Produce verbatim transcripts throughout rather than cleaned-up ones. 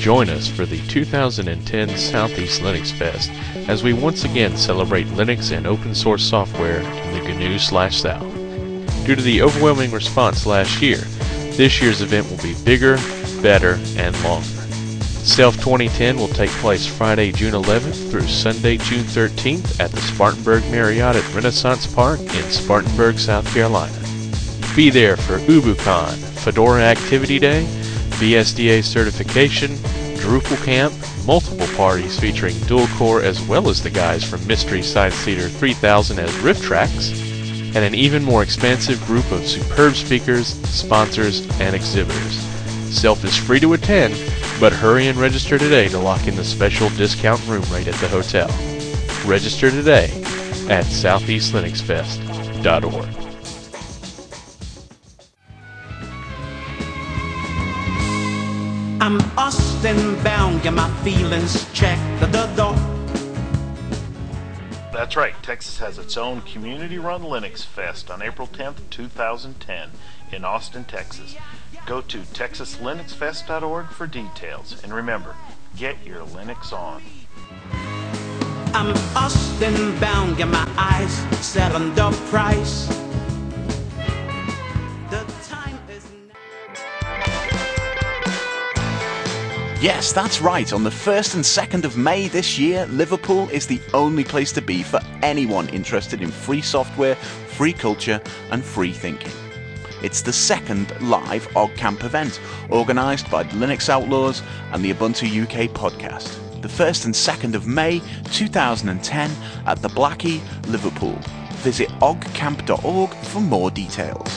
join us for the two thousand ten Southeast Linux Fest as we once again celebrate Linux and open source software in the G N U slash South. Due to the overwhelming response last year, this year's event will be bigger, better, and longer. SELF twenty ten will take place Friday, June eleventh through Sunday, June thirteenth at the Spartanburg Marriott at Renaissance Park in Spartanburg, South Carolina. Be there for UbuCon, Fedora Activity Day, B S D A certification, Drupal Camp, multiple parties featuring dual core as well as the guys from Mystery Science Theater three thousand as riff tracks, and an even more expansive group of superb speakers, sponsors, and exhibitors. SELF is free to attend, but hurry and register today to lock in the special discount room rate at the hotel. Register today at southeast linux fest dot org. I'm Austin bound, get my feelings checked. Da, da, da. That's right, Texas has its own community-run Linux Fest on April tenth, two thousand ten in Austin, Texas. Go to texas linux fest dot org for details. And remember, get your Linux on. I'm Austin bound, get my eyes set on the price. The time is now. Yes, that's right. On the first and second of May this year, Liverpool is the only place to be for anyone interested in free software, free culture, and free thinking. It's the second live OggCamp event, organised by the Linux Outlaws and the Ubuntu U K podcast. The first and second of May two thousand ten at the Blackie, Liverpool. Visit ogg camp dot org for more details.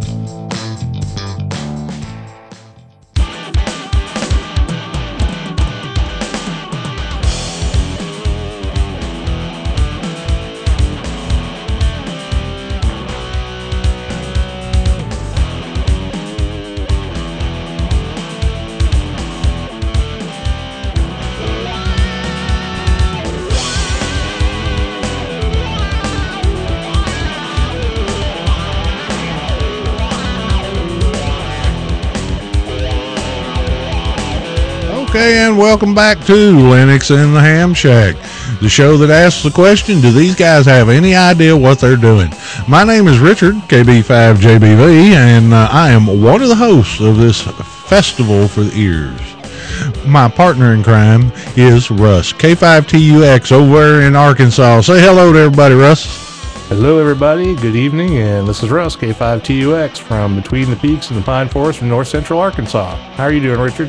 Okay, and welcome back to Linux in the Ham Shack, the show that asks the question, do these guys have any idea what they're doing? My name is Richard, K B five J B V, and uh, I am one of the hosts of this festival for the ears. My partner in crime is Russ, K five T U X over in Arkansas. Say hello to everybody, Russ. Hello, everybody. Good evening, and this is Russ, K five T U X, from between the peaks and the pine forest from north central Arkansas. How are you doing, Richard?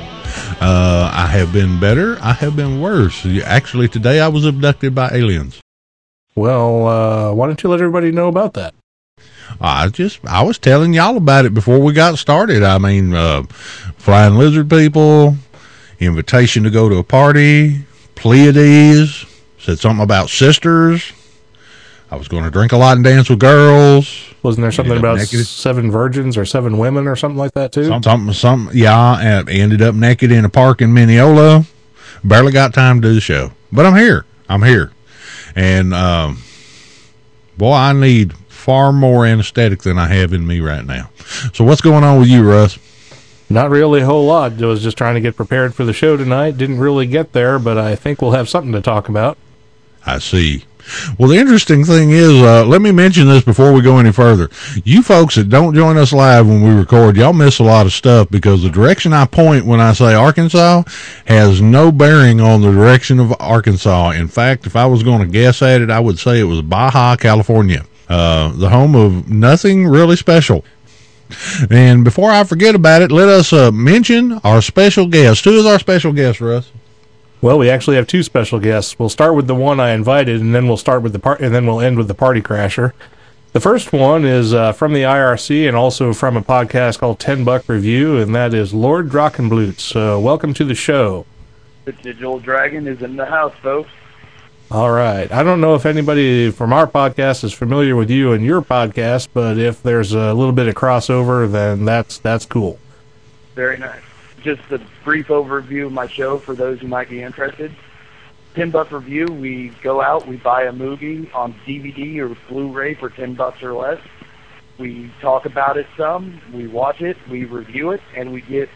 Uh, I have been better. I have been worse. Actually, today I was abducted by aliens. Well, uh, why don't you let everybody know about that? I just, I was telling y'all about it before we got started. I mean, uh, flying lizard people, invitation to go to a party, Pleiades, said something about sisters. I was going to drink a lot and dance with girls. Wasn't there something about naked. seven virgins or seven women or something like that, too? Something, something, something yeah, and ended up naked in a park in Mineola. Barely got time to do the show. But I'm here. I'm here. And, um, boy, I need far more anesthetic than I have in me right now. So what's going on with you, Russ? Not really a whole lot. I was just trying to get prepared for the show tonight. Didn't really get there, but I think we'll have something to talk about. I see. Well, the interesting thing is, uh, let me mention this before we go any further. You folks that don't join us live when we record, y'all miss a lot of stuff because the direction I point when I say Arkansas has no bearing on the direction of Arkansas. In fact, if I was going to guess at it, I would say it was Baja, California, uh, the home of nothing really special. And before I forget about it, let us uh, mention our special guest. Who is our special guest, Russ? Well, we actually have two special guests. We'll start with the one I invited, and then we'll start with the part, and then we'll end with the party crasher. The first one is uh, from the I R C and also from a podcast called Ten Buck Review, and that is Lord Drachenblutz. Uh, welcome to the show. The Digital Dragon is in the house, folks. All right. I don't know if anybody from our podcast is familiar with you and your podcast, but if there's a little bit of crossover, then that's that's cool. Very nice. Just a brief overview of my show for those who might be interested. Ten Buck Review, we go out, we buy a movie on D V D or Blu-ray for ten bucks or less. We talk about it some, we watch it, we review it, and we get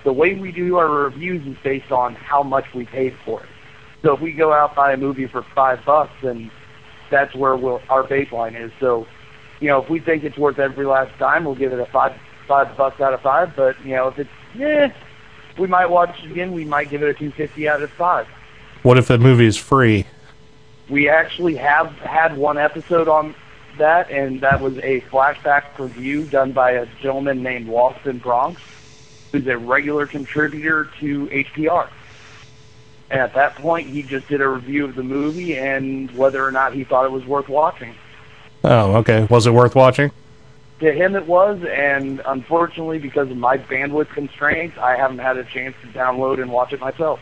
the way we do our reviews is based on how much we paid for it. So if we go out buy a movie for five bucks, then that's where we'll, our baseline is. So, you know, if we think it's worth every last dime, we'll give it a five five bucks out of five. But you know, if it's eh, we might watch it again. We might give it a two fifty out of five. What if the movie is free? We actually have had one episode on that, and that was a flashback review done by a gentleman named Lost in Bronx, who's a regular contributor to H P R. And at that point, he just did a review of the movie and whether or not he thought it was worth watching. Oh, okay. Was it worth watching? To him it was, and unfortunately, because of my bandwidth constraints, I haven't had a chance to download and watch it myself.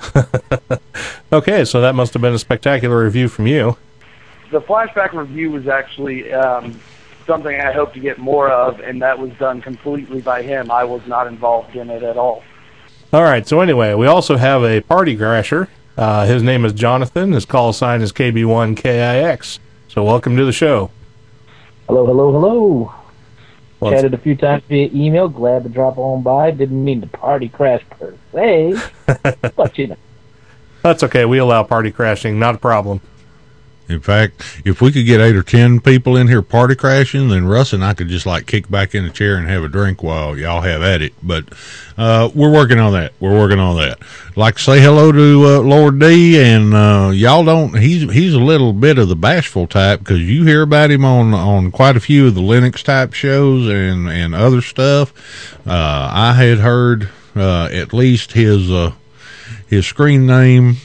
Okay, so that must have been a spectacular review from you. The flashback review was actually um, something I hope to get more of, and that was done completely by him. I was not involved in it at all. All right, so anyway, we also have a party crasher. Uh, his name is Jonathan. His call sign is K B one K I X. So welcome to the show. Hello, hello, hello. Well, Chatted a few times via email. Glad to drop on by. Didn't mean to party crash per se, but you know. That's okay. We allow party crashing. Not a problem. In fact, if we could get eight or ten people in here party crashing, then Russ and I could just like kick back in the chair and have a drink while y'all have at it. But uh, we're working on that. We're working on that. Like to say hello to uh, Lord D, and uh, y'all don't. He's he's a little bit of the bashful type because you hear about him on on quite a few of the Linux type shows and and other stuff. Uh, I had heard uh, at least his uh, his screen name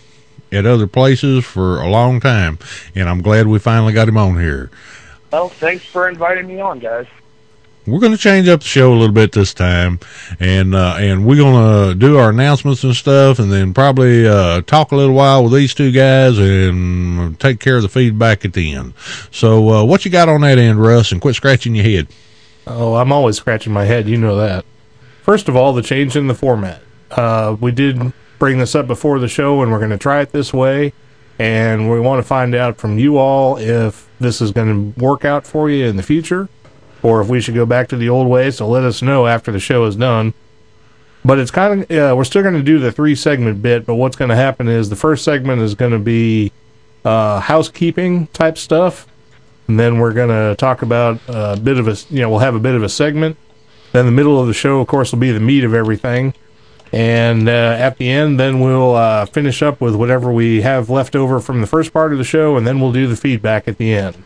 at other places for a long time, and I'm glad we finally got him on here. Well, thanks for inviting me on, guys. We're going to change up the show a little bit this time, and uh, and we're going to do our announcements and stuff, and then probably uh, talk a little while with these two guys and take care of the feedback at the end. So uh, what you got on that end, Russ, and quit scratching your head. Oh, I'm always scratching my head. You know that. First of all, the change in the format. Uh, we did bring this up before the show, and we're going to try it this way, and we want to find out from you all if this is going to work out for you in the future, or if we should go back to the old way. So let us know after the show is done. But it's kind of uh, we're still going to do the three segment bit, but what's going to happen is the first segment is going to be uh, housekeeping type stuff, and then we're going to talk about a bit of a you know we'll have a bit of a segment. Then the middle of the show, of course, will be the meat of everything. And uh, at the end, then we'll uh, finish up with whatever we have left over from the first part of the show, and then we'll do the feedback at the end.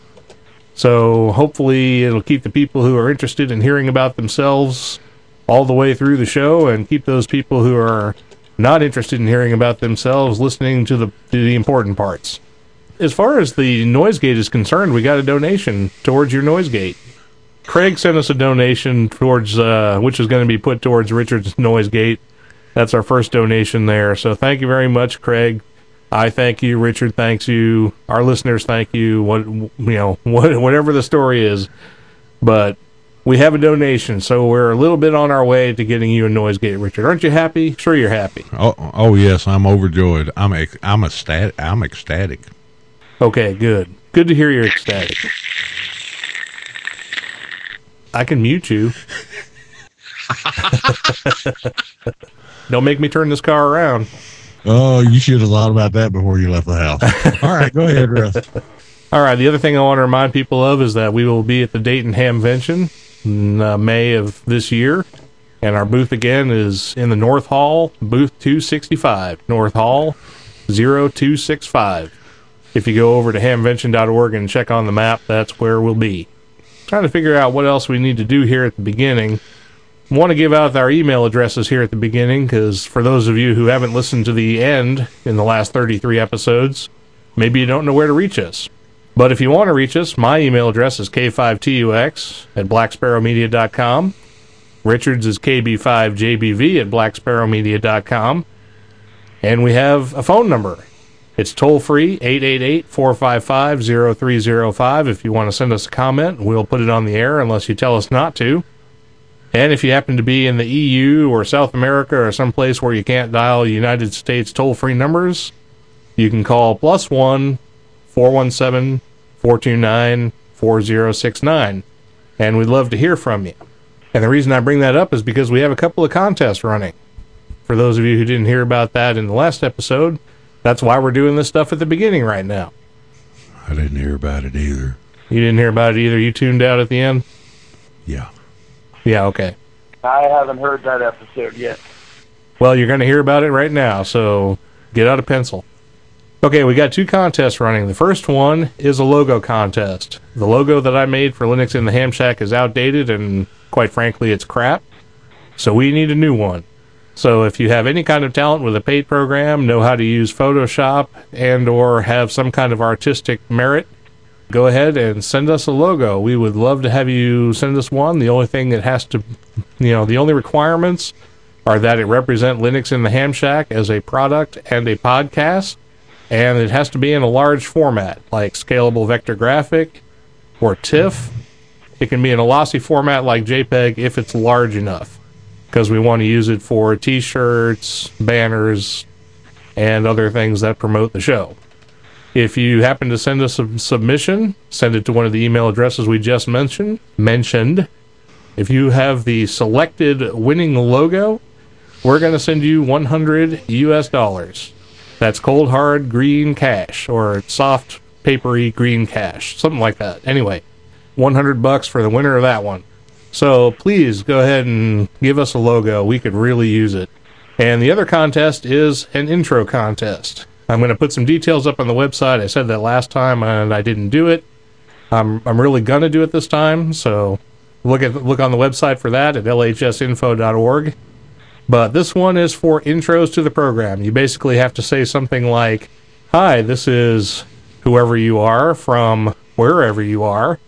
So hopefully it'll keep the people who are interested in hearing about themselves all the way through the show, and keep those people who are not interested in hearing about themselves listening to the to the important parts. As far as the noise gate is concerned, we got a donation towards your noise gate. Craig sent us a donation towards, uh, which is going to be put towards Richard's noise gate. That's our first donation there. So thank you very much, Craig. I thank you. Richard thanks you. Our listeners thank you. What you know, what, whatever the story is. But we have a donation, so we're a little bit on our way to getting you a noise gate, Richard. Aren't you happy? Sure, you're happy. Oh, oh yes, I'm overjoyed. I'm ec- I'm ecstatic. I'm ecstatic. Okay, good. Good to hear you're ecstatic. I can mute you. Don't make me turn this car around. Oh, you should have thought about that before you left the house. All right, go ahead, Russ. All right, the other thing I want to remind people of is that we will be at the Dayton Hamvention in uh, May of this year, and our booth again is in the North Hall, booth two sixty-five, North Hall zero two six five. If you go over to hamvention dot org and check on the map, that's where we'll be. Trying to figure out what else we need to do here at the beginning. Want to give out our email addresses here at the beginning, because for those of you who haven't listened to the end in the last thirty-three episodes, maybe you don't know where to reach us. But if you want to reach us, my email address is k five tux at black sparrow media dot com. Richard's is k b five j b v at black sparrow media dot com. And we have a phone number. It's toll-free, eight eight eight, four five five, zero three zero five. If you want to send us a comment, we'll put it on the air unless you tell us not to. And if you happen to be in the E U or South America or someplace where you can't dial United States toll-free numbers, you can call plus one, four one seven, four two nine, four zero six nine. And we'd love to hear from you. And the reason I bring that up is because we have a couple of contests running. For those of you who didn't hear about that in the last episode, that's why we're doing this stuff at the beginning right now. I didn't hear about it either. You didn't hear about it either? You tuned out at the end? Yeah. Yeah, okay. I haven't heard that episode yet. Well, you're going to hear about it right now, so get out a pencil. Okay, we got two contests running. The first one is a logo contest. The logo that I made for Linux in the Ham Shack is outdated, and quite frankly, it's crap. So we need a new one. So if you have any kind of talent with a paid program, know how to use Photoshop, and or have some kind of artistic merit, go ahead and send us a logo. We would love to have you send us one. The only thing that has to, you know, the only requirements are that it represent Linux in the Ham Shack as a product and a podcast, and it has to be in a large format, like scalable vector graphic or TIFF. It can be in a lossy format like JPEG if it's large enough, because we want to use it for t-shirts, banners, and other things that promote the show. If you happen to send us a submission, send it to one of the email addresses we just mentioned. Mentioned. If you have the selected winning logo, we're going to send you one hundred U S dollars. That's cold, hard, green cash, or soft, papery green cash, something like that. Anyway, one hundred bucks for the winner of that one. So please go ahead and give us a logo. We could really use it. And the other contest is an intro contest. I'm going to put some details up on the website. I said that last time and I didn't do it. I'm I'm really going to do it this time, so look at look on the website for that at L H S info dot org. But this one is for intros to the program. You basically have to say something like, "Hi, this is whoever you are from wherever you are,"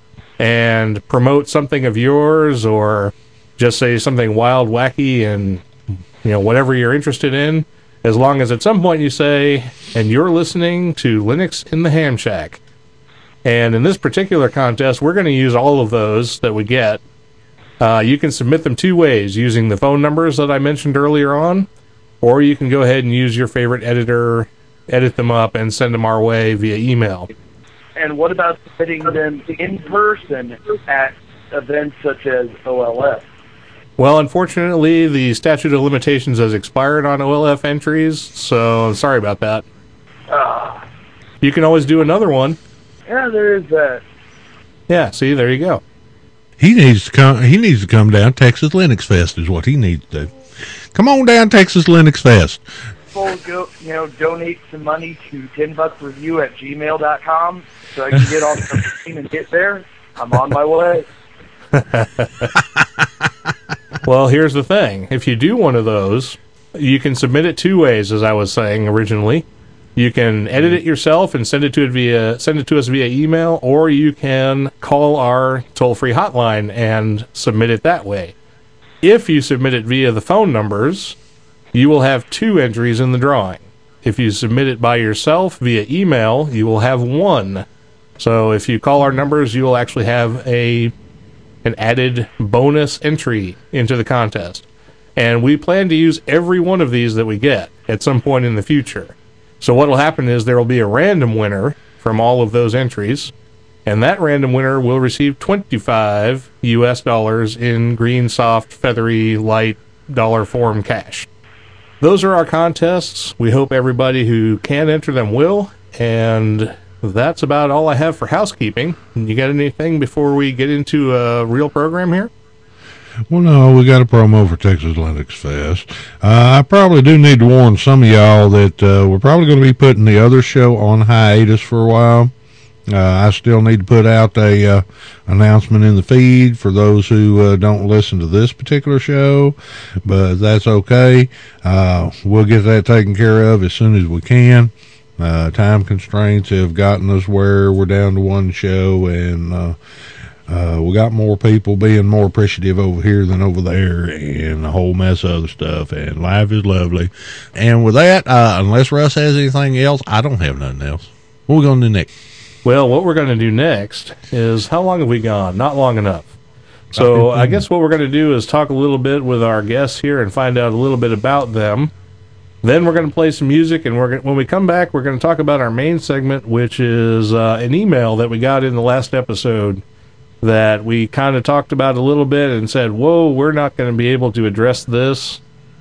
and promote something of yours, or just say something wild, wacky, and you know, whatever you're interested in. As long as at some point you say, "And you're listening to Linux in the Ham Shack." And in this particular contest, we're going to use all of those that we get. Uh, you can submit them two ways, using the phone numbers that I mentioned earlier on, or you can go ahead and use your favorite editor, edit them up, and send them our way via email. And what about submitting them in person at events such as O L F? Well, unfortunately, the statute of limitations has expired on O L F entries, so I'm sorry about that. Ah. You can always do another one. Yeah, there is that. Yeah, see, there you go. He needs to come. He needs to come down. Texas Linux Fest is what he needs to do. Come on down, Texas Linux Fest. People go, you know, donate some money to ten buck review at gmail dot com so I can get on the plane and get there. I'm on my way. Well, here's the thing. If you do one of those, you can submit it two ways, as I was saying originally. You can edit it yourself and send it to it via send it to us via email, or you can call our toll-free hotline and submit it that way. If you submit it via the phone numbers, you will have two entries in the drawing. If you submit it by yourself via email, you will have one. So if you call our numbers, you will actually have a an added bonus entry into the contest. And we plan to use every one of these that we get at some point in the future. So what will happen is there will be a random winner from all of those entries, and that random winner will receive twenty-five U S dollars in green, soft, feathery, light dollar form cash. Those are our contests. We hope everybody who can enter them will, and that's about all I have for housekeeping. You got anything before we get into a real program here? Well, no, we got a promo for Texas Linux Fest. Uh, I probably do need to warn some of y'all that uh, we're probably going to be putting the other show on hiatus for a while. Uh, I still need to put out a uh, announcement in the feed for those who uh, don't listen to this particular show, but that's okay. Uh, we'll get that taken care of as soon as we can. Uh, time constraints have gotten us where we're down to one show, and uh, uh, we got more people being more appreciative over here than over there, and a whole mess of other stuff, and life is lovely. And with that, uh, unless Russ has anything else, I don't have nothing else. What are we going to do next? Well, what we're going to do next is, how long have we gone? Not long enough. So I guess what we're going to do is talk a little bit with our guests here and find out a little bit about them. Then we're going to play some music, and we're going when we come back, we're going to talk about our main segment, which is uh, an email that we got in the last episode. that we kind of talked about a little bit and said, whoa, we're not going to be able to address this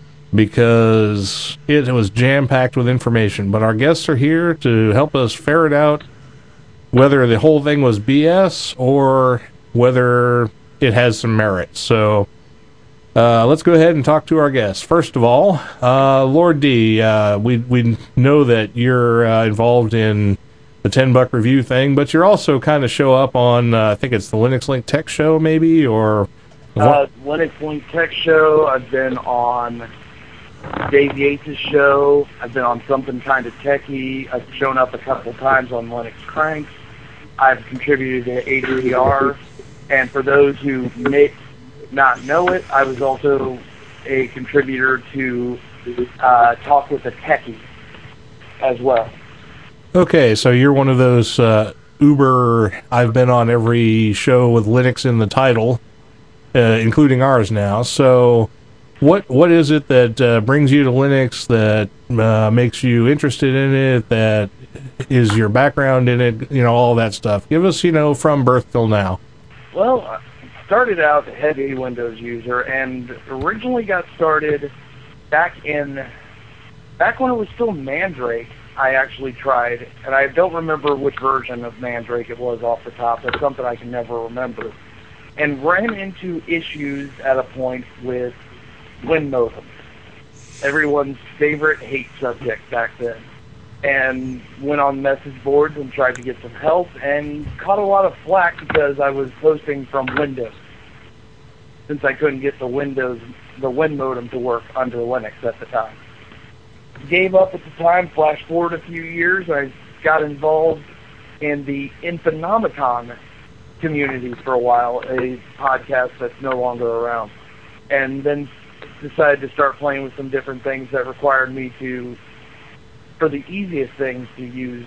because it was jam-packed with information. But our guests are here to help us ferret out whether the whole thing was B S or whether it has some merit. So uh, let's go ahead and talk to our guests. First of all, uh, Lord D, uh, we we know that you're uh, involved in the ten buck review thing, but you're also kind of show up on, uh, I think it's the Linux Link Tech Show, maybe, or... Uh, Linux Link Tech Show. I've been on Dave Yates' show. I've been on Something Kind of Techie. I've shown up a couple times on Linux Cranks. I've contributed to A D R. And for those who may not know it, I was also a contributor to uh, Talk with a Techie as well. Okay, so you're one of those uh, Uber, I've been on every show with Linux in the title, uh, including ours now. So what what is it that uh, brings you to Linux, that uh, makes you interested in it, that is your background in it, you know, all that stuff? Give us, you know, from birth till now. Well, I started out a heavy Windows user and originally got started back in, back when it was still Mandrake. I actually tried, and I don't remember which version of Mandrake it was off the top. That's something I can never remember. And ran into issues at a point with WinModems, everyone's favorite hate subject back then. And went on message boards and tried to get some help, and caught a lot of flack because I was posting from Windows, since I couldn't get the Windows, the WinModem to work under Linux at the time. Gave up at the time. Flash forward a few years, I got involved in the Infinomaton community for a while, a podcast that's no longer around, and then decided to start playing with some different things that required me to, for the easiest things, to use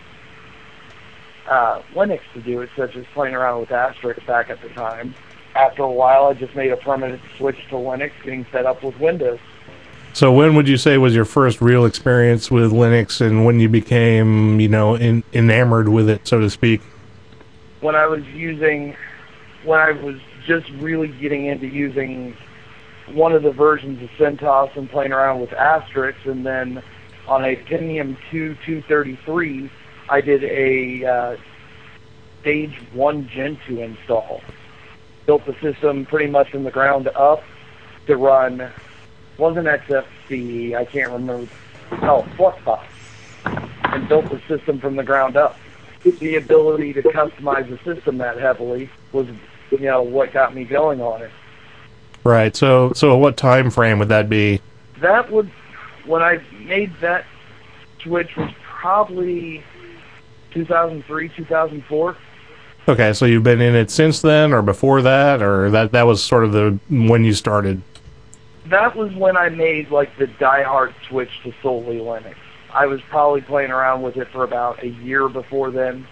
uh, Linux to do it, such as playing around with Asterisk back at the time. After a while, I just made a permanent switch to Linux, getting set up with Windows. So when would you say was your first real experience with Linux, and when you became, you know, in, enamored with it, so to speak? When I was using, when I was just really getting into using one of the versions of CentOS and playing around with Asterisk, and then on a Pentium two two thirty-three, I did a uh, Stage one Gentoo install. Built the system pretty much from the ground up to run, wasn't X F C, I can't remember, oh, Fluxbox, and built the system from the ground up. The ability to customize the system that heavily was, you know, what got me going on it. Right, so so what time frame would that be? That would, when I made that switch, was probably two thousand three, two thousand four. Okay, so you've been in it since then, or before that, or that that was sort of the when you started? That was when I made, like, the diehard switch to solely Linux. I was probably playing around with it for about a year before then,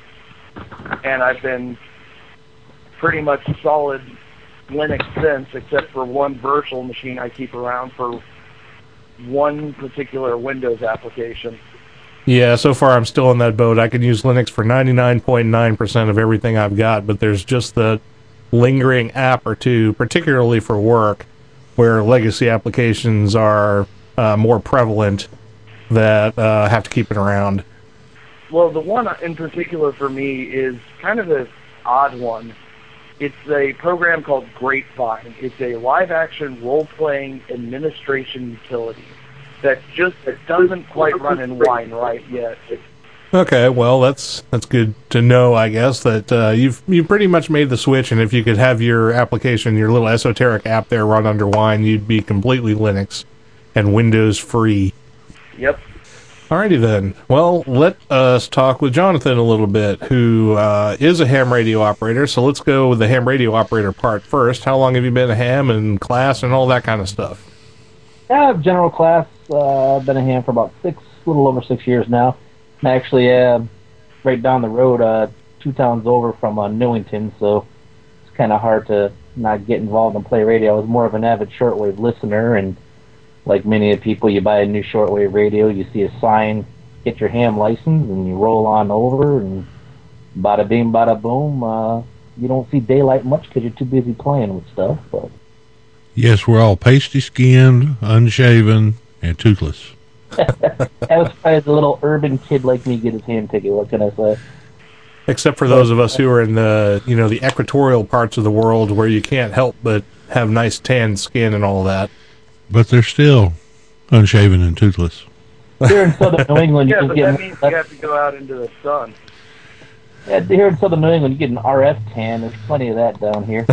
and I've been pretty much solid Linux since, except for one virtual machine I keep around for one particular Windows application. Yeah, so far I'm still in that boat. I can use Linux for ninety-nine point nine percent of everything I've got, but there's just the lingering app or two, particularly for work, where legacy applications are uh, more prevalent, that uh, have to keep it around. Well, the one in particular for me is kind of an odd one. It's a program called Grapevine. It's a live-action role-playing administration utility that just doesn't quite run in Wine right yet. Okay, well, that's that's good to know, I guess, that uh, you've you pretty much made the switch, and if you could have your application, your little esoteric app there run under Wine, you'd be completely Linux and Windows free. Yep. Alrighty then. Well, let us talk with Jonathan a little bit, who uh, is a ham radio operator, so let's go with the ham radio operator part first. How long have you been a ham and class and all that kind of stuff? I have general class. Uh, I've been a ham for about six, a little over six years now. I'm actually uh, right down the road, uh, two towns over from uh, Newington, so it's kind of hard to not get involved and play radio. I was more of an avid shortwave listener, and like many people, you buy a new shortwave radio, you see a sign, get your ham license, and you roll on over, and bada bing, bada boom, uh, you don't see daylight much because you're too busy playing with stuff. But yes, we're all pasty-skinned, unshaven, and toothless. as as a little urban kid like me get his hand ticket, what can I say? Except for those of us who are in the, you know, the equatorial parts of the world where you can't help but have nice tan skin and all that. But they're still unshaven and toothless. Here in southern New England, you Yeah, can but get that means you have to go out into the sun. yeah, here in southern New England, you get an R F tan. There's plenty of that down here.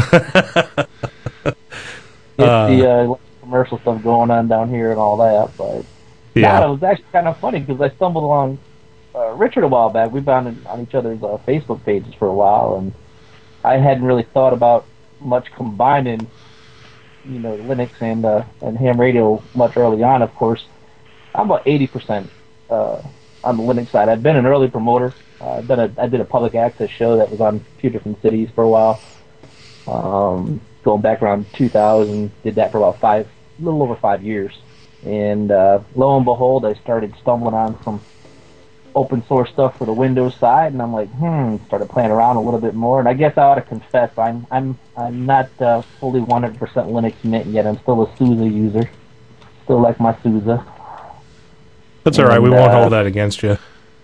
Get Uh, the uh, commercial stuff going on down here and all that, but Yeah. no, it was actually kind of funny because I stumbled along uh, Richard a while back. We've been on, on each other's uh, Facebook pages for a while, and I hadn't really thought about much combining, you know, Linux and uh, and ham radio much early on. Of course, I'm about eighty percent uh, on the Linux side. I've been an early promoter. Uh, I've done a I did a public access show that was on a few different cities for a while. Um, going back around two thousand, did that for about five, a little over five years. And uh, lo and behold, I started stumbling on some open source stuff for the Windows side, and I'm like, hmm, started playing around a little bit more. And I guess I ought to confess, I'm I'm I'm not uh, fully one hundred percent Linux mint yet. I'm still a SUSE user. Still like my SUSE. That's all right. We And, won't uh, hold that against you.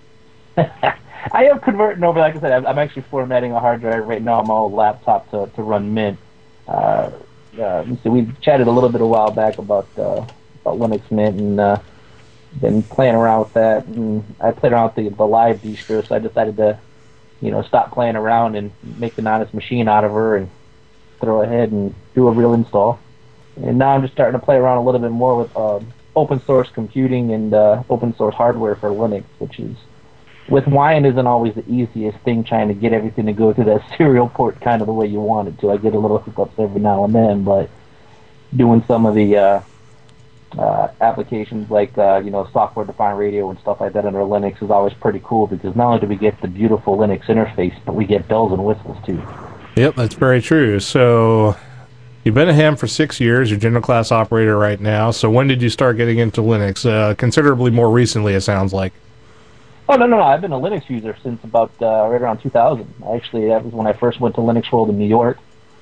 I am converting over. Like I said, I'm, I'm actually formatting a hard drive right now on my old laptop to, to run Mint. Uh, uh, let me see, we chatted a little bit a while back about uh, about Linux Mint, and uh, been playing around with that. And I played around with the, the live distro, so I decided to, you know, stop playing around and make an honest machine out of her and throw ahead and do a real install. And now I'm just starting to play around a little bit more with uh, open source computing and uh, open source hardware for Linux, which is, with Wine isn't always the easiest thing, trying to get everything to go to that serial port kind of the way you want it to. I get a little hiccups every now and then, but doing some of the uh, uh, applications like uh, you know, software-defined radio and stuff like that under Linux is always pretty cool, because not only do we get the beautiful Linux interface, but we get bells and whistles too. Yep, that's very true. So you've been a ham for six years. You're general class operator right now. So when did you start getting into Linux? Uh, considerably more recently, it sounds like. Oh, no, no, no. I've been a Linux user since about uh, right around two thousand. Actually, that was when I first went to Linux World in New York.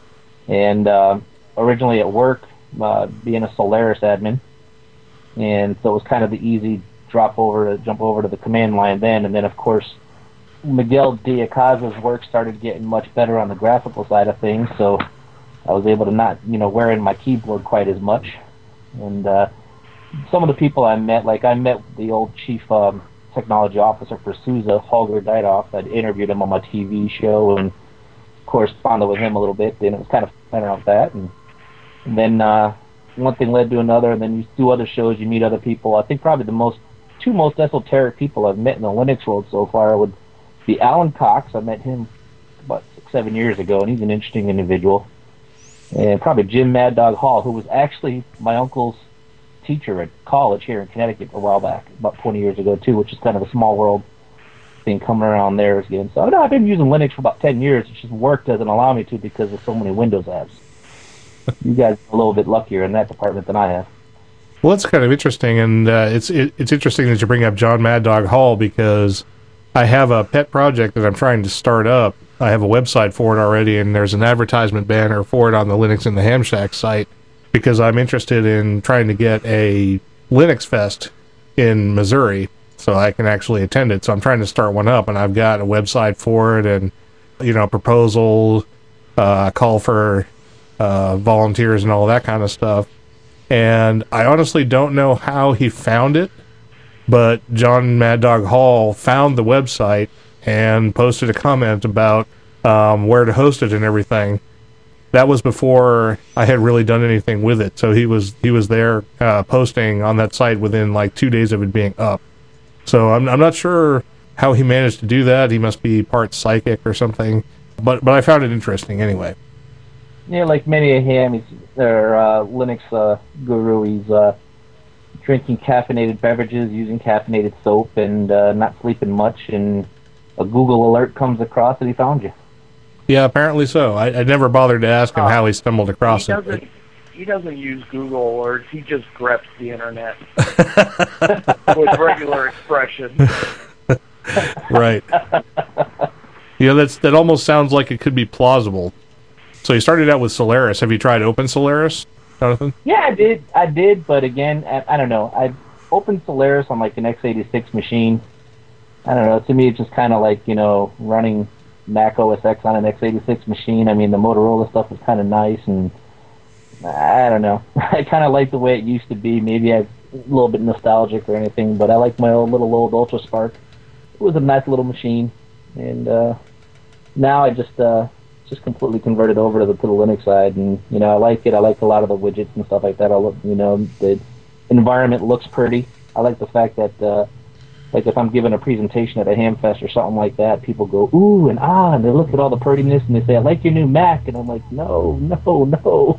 And uh, originally at work, uh, being a Solaris admin. And so it was kind of the easy drop over to jump over to the command line then. And then, of course, Miguel Diacaza's work started getting much better on the graphical side of things. So I was able to not, you know, wear in my keyboard quite as much. And uh, some of the people I met, like I met the old chief um, technology officer for SUSE, Holger Didoff. I'd interviewed him on my T V show and corresponded with him a little bit, and it was kind of playing around with that. And, and then uh, one thing led to another, and then you do other shows, you meet other people. I think probably the most two most esoteric people I've met in the Linux world so far would be Alan Cox. I met him about six, seven years ago, and he's an interesting individual. And probably Jim Mad Dog Hall, who was actually my uncle's teacher at college here in Connecticut a while back, about twenty years ago too, which is kind of a small world thing coming around there again. So no, I've been using Linux for about ten years. It's just work doesn't allow me to because of so many Windows apps. You guys are a little bit luckier in that department than I have. Well, that's kind of interesting, and uh, it's it, it's interesting that you bring up John Mad Dog Hall, because I have a pet project that I'm trying to start up. I have a website for it already, and there's an advertisement banner for it on the Linux in the Ham Shack site, because I'm interested in trying to get a Linux Fest in Missouri so I can actually attend it. So I'm trying to start one up, and I've got a website for it, and, you know, proposal, uh, call for uh, volunteers and all that kind of stuff. And I honestly don't know how he found it, but John Mad Dog Hall found the website and posted a comment about um, where to host it and everything. That was before I had really done anything with it, so he was he was there uh, posting on that site within like two days of it being up. So I'm I'm not sure how he managed to do that. He must be part psychic or something, but but I found it interesting anyway. Yeah, like many a ham, he's or uh, Linux uh, guru. He's uh, drinking caffeinated beverages, using caffeinated soap, and uh, not sleeping much. And a Google alert comes across, and he found you. Yeah, apparently so. I, I never bothered to ask him Uh, how he stumbled across he it. doesn't, he doesn't use Google alerts. He just greps the internet with regular expression. Right. You know, that's that almost sounds like it could be plausible. So you started out with Solaris. Have you tried Open Solaris, Jonathan? Yeah, I did. I did, but again, I, I don't know. I opened Solaris on like an x eighty-six machine. I don't know. To me, it's just kind of like, you know, running Mac O S X on an x eighty-six machine. I mean, the Motorola stuff was kind of nice, and I don't know. I kind of like the way it used to be. Maybe I'm a little bit nostalgic or anything, but I like my old little old Ultra Spark. It was a nice little machine, and uh, now I just uh, just completely converted over to the, to the Linux side, and you know, I like it. I like a lot of the widgets and stuff like that. I look, you know, the environment looks pretty. I like the fact that, uh, like, if I'm giving a presentation at a Hamfest or something like that, people go ooh and ah, and they look at all the prettiness and they say, "I like your new Mac," and I'm like, no, no, no.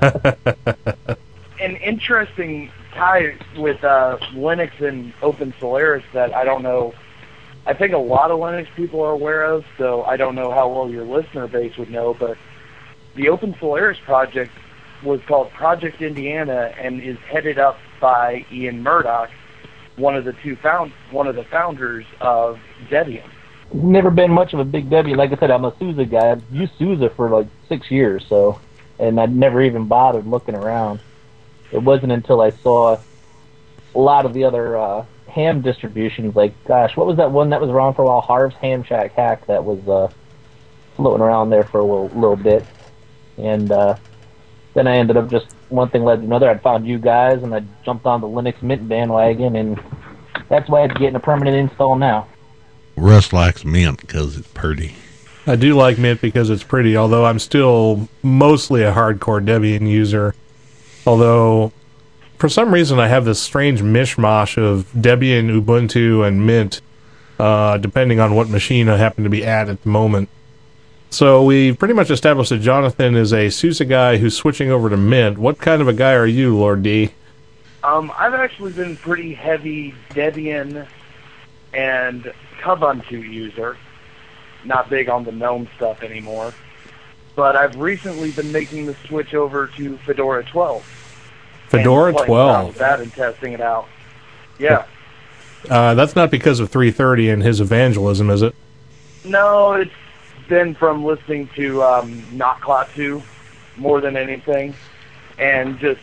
An interesting tie with uh, Linux and Open Solaris that I don't know. I think a lot of Linux people are aware of, so I don't know how well your listener base would know, but the Open Solaris project was called Project Indiana and is headed up by Ian Murdoch, one of the two found one of the founders of Debian. Never been much of a big Debian. Like I said, I'm a SUSE guy. I've used SUSE for like six years, so, and I'd never even bothered looking around. It wasn't until I saw a lot of the other uh, ham distributions, like, gosh, what was that one that was around for a while? Harv's Ham Shack Hack, that was uh, floating around there for a little, little bit. And uh, then I ended up just, one thing led to another. I'd found you guys, and I jumped on the Linux Mint bandwagon, and that's why it's getting a permanent install now. Russ likes Mint because it's pretty. I do like Mint because it's pretty, although I'm still mostly a hardcore Debian user. Although, for some reason, I have this strange mishmash of Debian, Ubuntu, and Mint, uh, depending on what machine I happen to be at at the moment. So we pretty much established that Jonathan is a SUSE guy who's switching over to Mint. What kind of a guy are you, Lord D? Um, I've actually been pretty heavy Debian and Kubuntu user. Not big on the GNOME stuff anymore. But I've recently been making the switch over to Fedora twelve. Fedora and playing twelve. around with that and testing it out. Yeah. Uh, that's not because of three thirty and his evangelism, is it? No, it's been from listening to um, Not Klaatu more than anything. And just,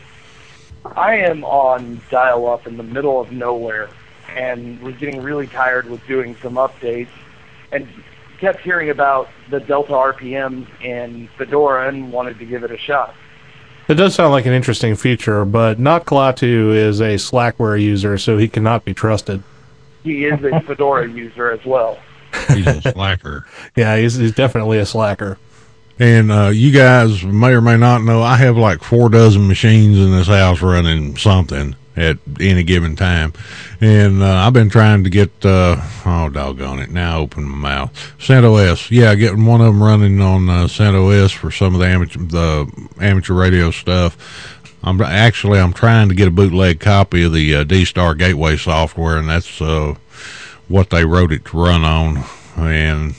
I am on dial-up in the middle of nowhere and was getting really tired with doing some updates and kept hearing about the Delta R P Ms in Fedora and wanted to give it a shot. It does sound like an interesting feature, but Not Klaatu is a Slackware user, so he cannot be trusted. He is a Fedora user as well. He's a slacker. Yeah, he's, he's definitely a slacker. And uh, you guys may or may not know, I have like four dozen machines in this house running something at any given time. And uh, I've been trying to get, uh, oh, doggone it, now open my mouth. CentOS. Yeah, getting one of them running on uh, CentOS for some of the amateur, the amateur radio stuff. I'm actually, I'm trying to get a bootleg copy of the uh, D-Star Gateway software, and that's uh, what they wrote it to run on. And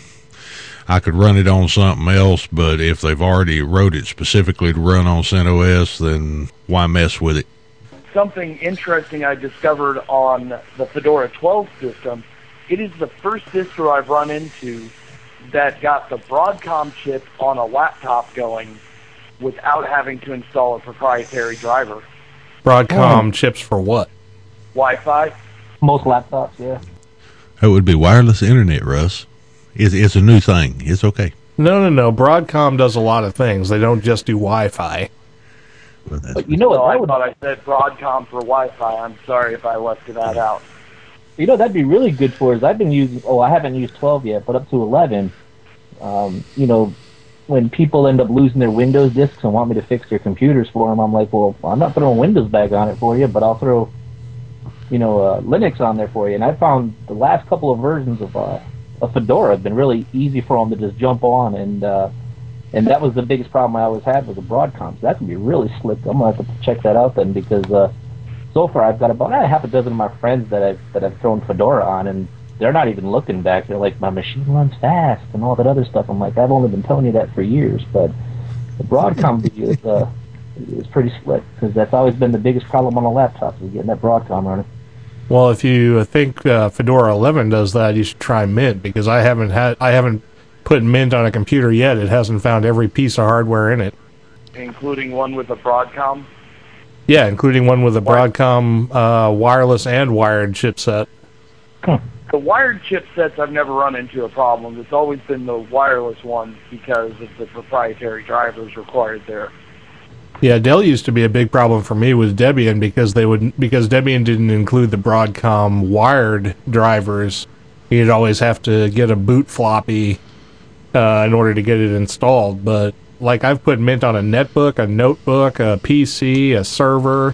I could run it on something else, but if they've already wrote it specifically to run on CentOS, then why mess with it? Something interesting I discovered on the Fedora twelve system, it is the first distro I've run into that got the Broadcom chip on a laptop going without having to install a proprietary driver. Broadcom oh. chips for what? Wi-Fi. Most laptops, yeah. It would be wireless internet, Russ. It's, it's a new thing. It's okay. No, no, no. Broadcom does a lot of things. They don't just do Wi-Fi. Well, but you know what? Well, I, would, thought I said Broadcom for Wi-Fi. I'm sorry if I left that out. You know, that'd be really good for us. I've been using, oh, I haven't used twelve yet, but up to eleven. Um, you know, when people end up losing their Windows disks and want me to fix their computers for them, I'm like, well, I'm not throwing Windows back on it for you, but I'll throw, you know, uh, Linux on there for you. And I found the last couple of versions of, uh, of Fedora have been really easy for them to just jump on, and uh, and that was the biggest problem I always had with the Broadcom. So that can be really slick. I'm gonna have to check that out then, because uh, so far I've got about eh, half a dozen of my friends that I've that I've thrown Fedora on, and they're not even looking back. They're like, my machine runs fast and all that other stuff. I'm like, I've only been telling you that for years, but the Broadcom is uh, is pretty slick, because that's always been the biggest problem on a laptop, is getting that Broadcom running. Well, if you think uh, Fedora eleven does that, you should try Mint, because I haven't had I haven't put Mint on a computer yet, it hasn't found every piece of hardware in it. Including one with a Broadcom? Yeah, including one with a Broadcom uh, wireless and wired chipset. The wired chipsets, I've never run into a problem. It's always been the wireless ones because of the proprietary drivers required there. Yeah, Dell used to be a big problem for me with Debian because they would because Debian didn't include the Broadcom wired drivers. You'd always have to get a boot floppy uh, in order to get it installed. But like I've put Mint on a netbook, a notebook, a P C, a server,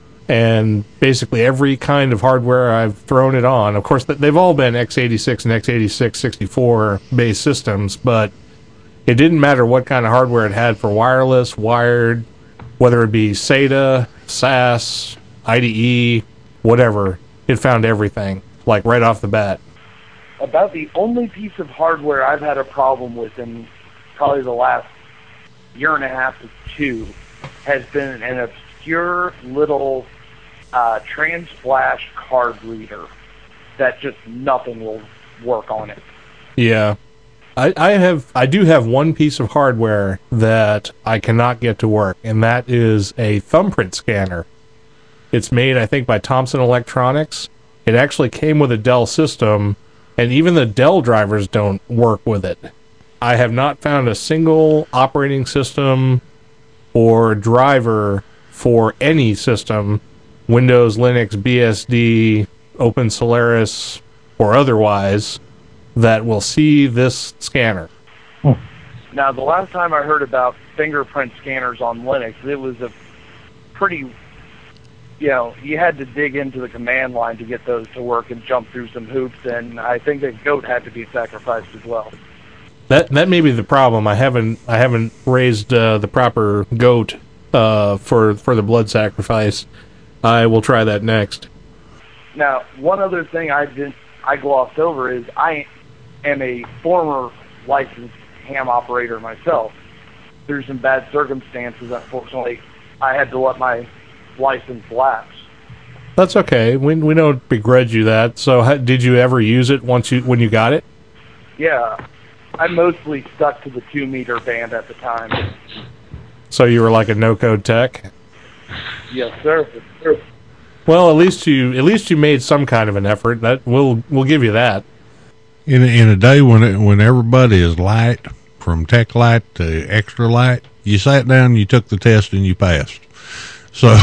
and basically every kind of hardware I've thrown it on. Of course, they've all been x eighty-six and x eighty-six sixty-four based systems, but it didn't matter what kind of hardware it had for wireless, wired, whether it be SATA, S A S, I D E, whatever. It found everything, like right off the bat. About the only piece of hardware I've had a problem with in probably the last year and a half to two has been an obscure little uh, trans-flash card reader that just nothing will work on it. Yeah. I, I have I do have one piece of hardware that I cannot get to work, and that is a thumbprint scanner. It's made, I think, by Thomson Electronics. It actually came with a Dell system, and even the Dell drivers don't work with it. I have not found a single operating system or driver for any system, Windows, Linux, B S D, Open Solaris, or otherwise, that will see this scanner. Now, the last time I heard about fingerprint scanners on Linux, it was a pretty, you know, you had to dig into the command line to get those to work and jump through some hoops, and I think that goat had to be sacrificed as well. That that may be the problem. I haven't I haven't raised uh, the proper goat uh, for for the blood sacrifice. I will try that next. Now, one other thing I didn't I glossed over is I am a former licensed ham operator myself. Through some bad circumstances, unfortunately, I had to let my license lapse. That's okay. We we don't begrudge you that. So, how, did you ever use it once you when you got it? Yeah, I mostly stuck to the two meter band at the time. So you were like a no-code tech? Yes, sir. Yes, sir. Well, at least you at least you made some kind of an effort. That we'll we'll give you that. In a, in a day when it, when everybody is light, from tech light to extra light, you sat down, you took the test, and you passed. So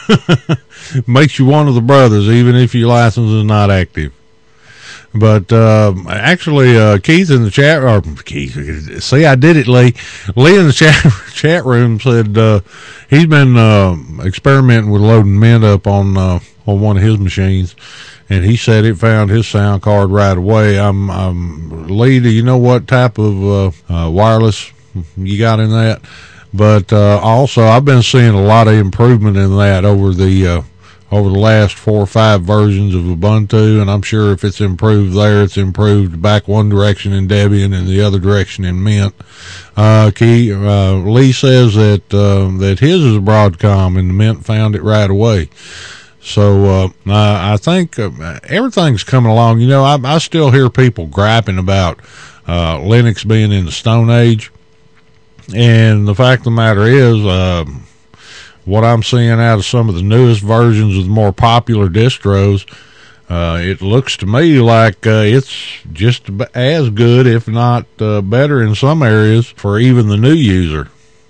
makes you one of the brothers, even if your license is not active. But uh, actually, uh, Keith in the chat, or Keith, see, I did it, Lee. Lee in the chat chat room said uh, he's been uh, experimenting with loading Mint up on uh, on one of his machines, and he said it found his sound card right away. I'm, I'm Lee, do you know what type of uh, uh, wireless you got in that? But uh, also, I've been seeing a lot of improvement in that over the uh, over the last four or five versions of Ubuntu, and I'm sure if it's improved there, it's improved back one direction in Debian and the other direction in Mint. Uh, Key, uh, Lee says that uh, that his is a Broadcom, and the Mint found it right away. So uh, I think uh, everything's coming along. You know, I, I still hear people griping about uh, Linux being in the Stone Age, and the fact of the matter is, uh, what I'm seeing out of some of the newest versions of the more popular distros, uh, it looks to me like uh, it's just as good, if not uh, better in some areas, for even the new user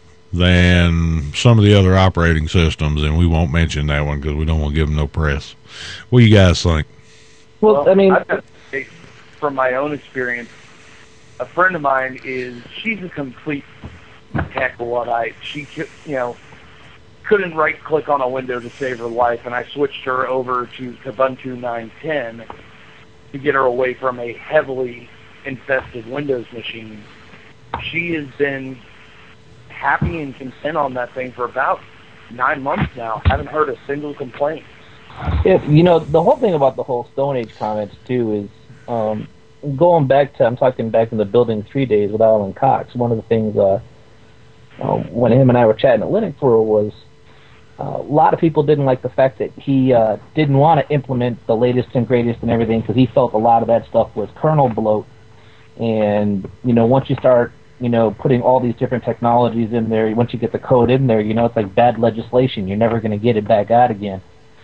than some of the other operating systems, and we won't mention that one because we don't want to give them no press. What do you guys think? Well, I mean, I've got to say, from my own experience, a friend of mine is, she's a complete tech Luddite. She, you know, couldn't right-click on a window to save her life, and I switched her over to Ubuntu nine ten to get her away from a heavily infested Windows machine. She has been happy and content on that thing for about nine months now. Haven't heard a single complaint. Yeah, you know, the whole thing about the whole Stone Age comments, too, is um, going back to, I'm talking back in the Building three days with Alan Cox, one of the things uh, uh, when him and I were chatting at Linux World was uh, a lot of people didn't like the fact that he uh, didn't want to implement the latest and greatest and everything because he felt a lot of that stuff was kernel bloat. And, you know, once you start, you know, putting all these different technologies in there, once you get the code in there, you know, it's like bad legislation. You're never going to get it back out again.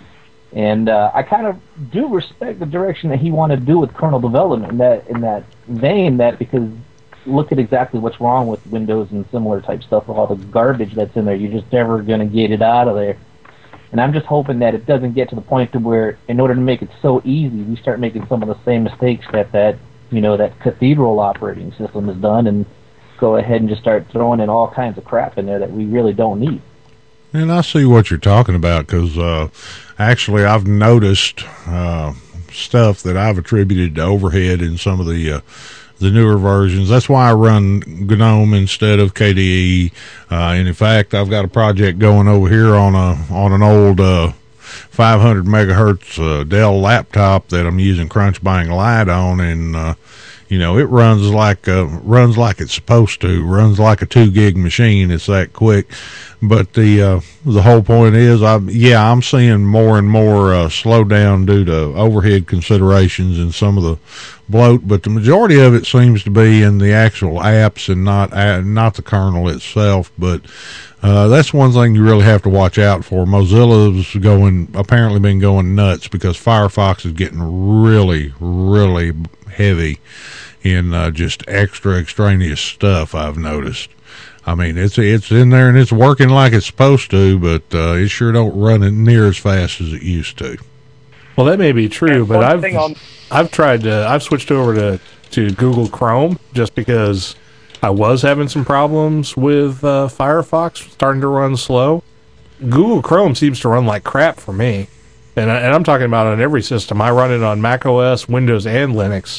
And uh, I kind of do respect the direction that he wanted to do with kernel development in that, in that vein, that because look at exactly what's wrong with Windows and similar type stuff, all the garbage that's in there. You're just never going to get it out of there. And I'm just hoping that it doesn't get to the point to where, in order to make it so easy, we start making some of the same mistakes that that, you know, that Cathedral operating system has done, and go ahead and just start throwing in all kinds of crap in there that we really don't need. And I see what you're talking about, because uh, actually I've noticed uh, stuff that I've attributed to overhead in some of the uh, the newer versions. That's why I run GNOME instead of K D E. Uh, and in fact, I've got a project going over here on a on an old uh, five hundred megahertz uh, Dell laptop that I'm using Crunchbang Lite on, and uh, you know, it runs like uh, runs like it's supposed to. Runs like a two gig machine. It's that quick. But the uh, the whole point is, I yeah, I'm seeing more and more uh, slowdown due to overhead considerations and some of the bloat. But the majority of it seems to be in the actual apps and not uh, not the kernel itself. But uh, that's one thing you really have to watch out for. Mozilla's going apparently been going nuts because Firefox is getting really really heavy in uh, just extra extraneous stuff. I've noticed. I mean, it's it's in there and it's working like it's supposed to, but uh, it sure don't run it near as fast as it used to. Well, that may be true, And but one I've thing on- I've tried to I've switched over to, to Google Chrome just because I was having some problems with uh, Firefox starting to run slow. Google Chrome seems to run like crap for me, and I, and I'm talking about on every system. I run it on Mac O S, Windows, and Linux.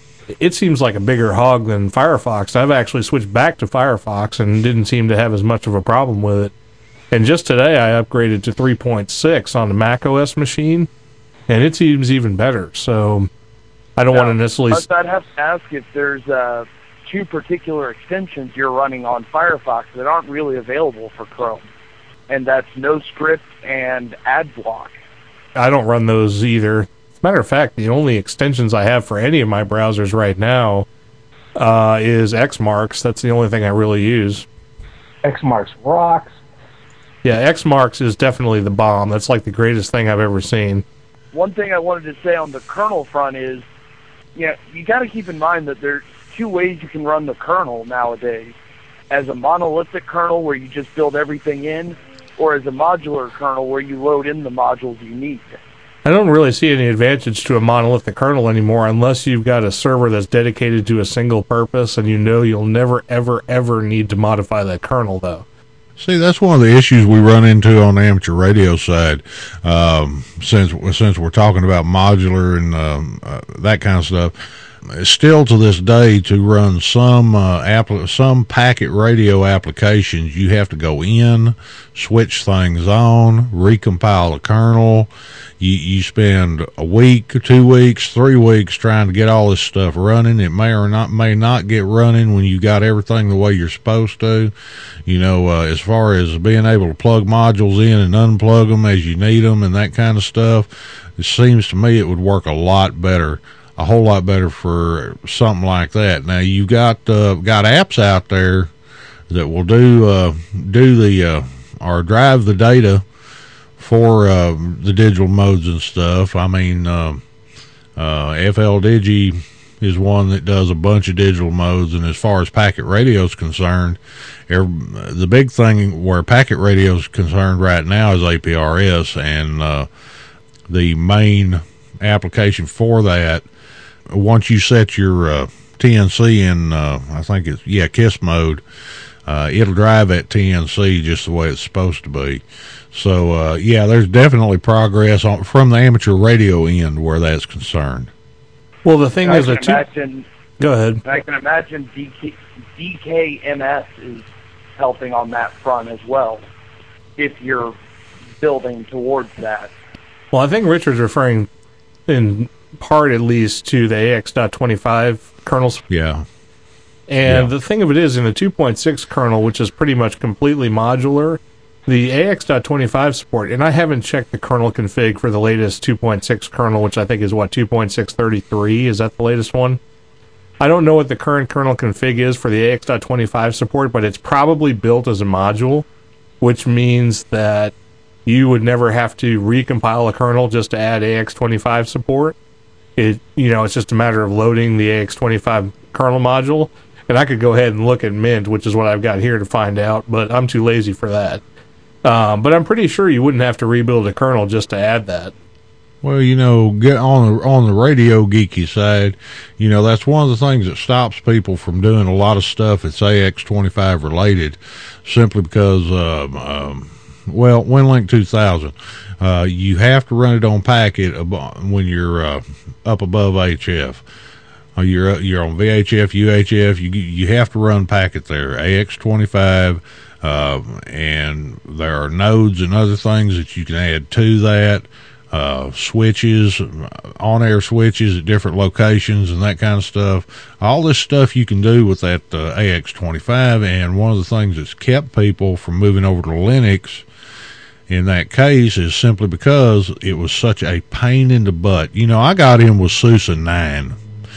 It seems like a bigger hog than Firefox. I've actually switched back to Firefox and didn't seem to have as much of a problem with it. And just today I upgraded to three point six on the Mac O S machine, and it seems even better. So I don't Now, want to necessarily... I'd have to ask if there's uh, two particular extensions you're running on Firefox that aren't really available for Chrome, and that's NoScript and AdBlock. I don't run those either. As a matter of fact, the only extensions I have for any of my browsers right now uh, is Xmarks. That's the only thing I really use. Xmarks rocks. Yeah, Xmarks is definitely the bomb. That's like the greatest thing I've ever seen. One thing I wanted to say on the kernel front is, yeah, you got to keep in mind that there's two ways you can run the kernel nowadays. As a monolithic kernel where you just build everything in, or as a modular kernel where you load in the modules you need. I don't really see any advantage to a monolithic kernel anymore unless you've got a server that's dedicated to a single purpose and you know you'll never, ever, ever need to modify that kernel, though. See, that's one of the issues we run into on the amateur radio side. Um, since since we're talking about modular and um, uh, that kind of stuff, still to this day, to run some uh, app- some packet radio applications, you have to go in, switch things on, recompile the kernel. You you spend a week, two weeks, three weeks trying to get all this stuff running. It may or not may not get running when you got everything the way you're supposed to. You know, uh, as far as being able to plug modules in and unplug them as you need them and that kind of stuff, it seems to me it would work a lot better. A whole lot better for something like that. Now you got uh, got apps out there that will do uh, do the uh, or drive the data for uh, the digital modes and stuff. I mean, uh, uh, F L Digi is one that does a bunch of digital modes, and as far as packet radio is concerned, every, the big thing where packet radio is concerned right now is A P R S, and uh, the main application for that. Once you set your uh, T N C in, uh, I think it's, yeah, KISS mode, uh, it'll drive that T N C just the way it's supposed to be. So, uh, yeah, there's definitely progress on, from the amateur radio end where that's concerned. Well, the thing I is, can a two... imagine, Go ahead. I can imagine D K, D K M S is helping on that front as well, if you're building towards that. Well, I think Richard's referring in part at least to the A X twenty-five kernels. Yeah. And yeah. the thing of it is, in the two point six kernel, which is pretty much completely modular, the A X twenty-five support, and I haven't checked the kernel config for the latest two point six kernel, which I think is, what, two point six thirty-three? Is that the latest one? I don't know what the current kernel config is for the A X twenty-five support, but it's probably built as a module, which means that you would never have to recompile a kernel just to add A X twenty-five support. It, you know, it's just a matter of loading the A X twenty-five kernel module, and I could go ahead and look at Mint, which is what I've got here to find out, but I'm too lazy for that. Um, but I'm pretty sure you wouldn't have to rebuild a kernel just to add that. Well, you know, get on the on the radio geeky side, you know, that's one of the things that stops people from doing a lot of stuff that's A X twenty-five related, simply because, um, um, well, WinLink two thousand, uh, you have to run it on packet ab- when you're uh, up above H F. Uh, you're you're on V H F, U H F. You you have to run packet there. A X twenty-five, uh, and there are nodes and other things that you can add to that. Uh, switches, on-air switches at different locations and that kind of stuff. All this stuff you can do with that uh, A X twenty-five, and one of the things that's kept people from moving over to Linux in that case is simply because it was such a pain in the butt. You know, I got in with SUSE nine,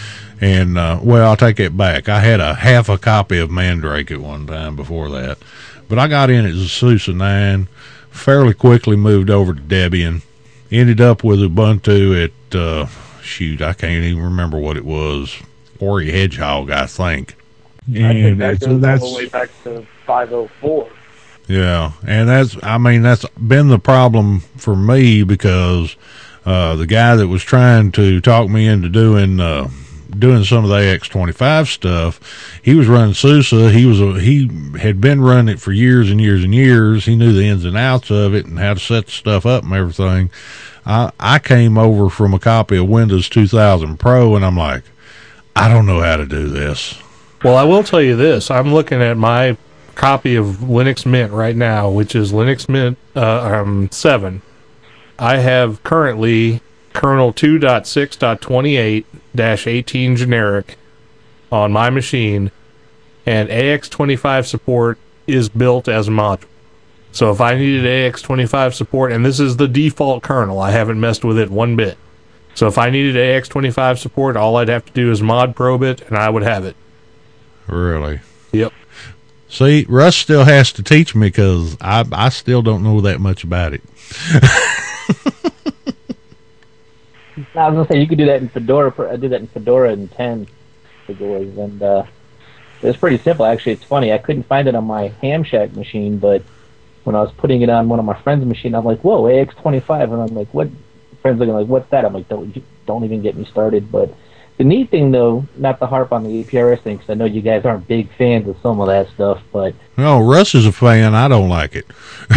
and, uh, well, I'll take it back. I had a half a copy of Mandrake at one time before that, but I got in at SUSE nine, fairly quickly moved over to Debian. Ended up with Ubuntu at, uh, shoot, I can't even remember what it was. Ori Hedgehog, I think. And I think that goes that's, all the way back to five oh four. Yeah, and that's, I mean, that's been the problem for me because uh, the guy that was trying to talk me into doing uh, doing some of the A X twenty-five stuff, he was running SUSE. He was a, he had been running it for years and years and years. He knew the ins and outs of it and how to set the stuff up and everything. I, I came over from a copy of Windows two thousand Pro, and I'm like, I don't know how to do this. Well, I will tell you this. I'm looking at my copy of Linux Mint right now, which is Linux Mint uh, um, seven. I have currently kernel two point six point twenty-eight dash eighteen generic on my machine, and A X twenty-five support is built as a module. So if I needed A X twenty-five support, and this is the default kernel, I haven't messed with it one bit. So if I needed A X twenty-five support, all I'd have to do is mod probe it, and I would have it. Really? Yep. See, Russ still has to teach me because I, I still don't know that much about it. I was gonna say you could do that in Fedora. I did that in Fedora in ten, Fedoras, and uh, it's pretty simple. Actually, it's funny. I couldn't find it on my Ham Shack machine, but when I was putting it on one of my friends' machine, I'm like, "Whoa, A X twenty-five," and I'm like, "What?" Friends looking like, "What's that?" I'm like, "Don't don't even get me started." But the neat thing, though, not to harp on the A P R S thing, because I know you guys aren't big fans of some of that stuff, but no, Russ is a fan. I don't like it.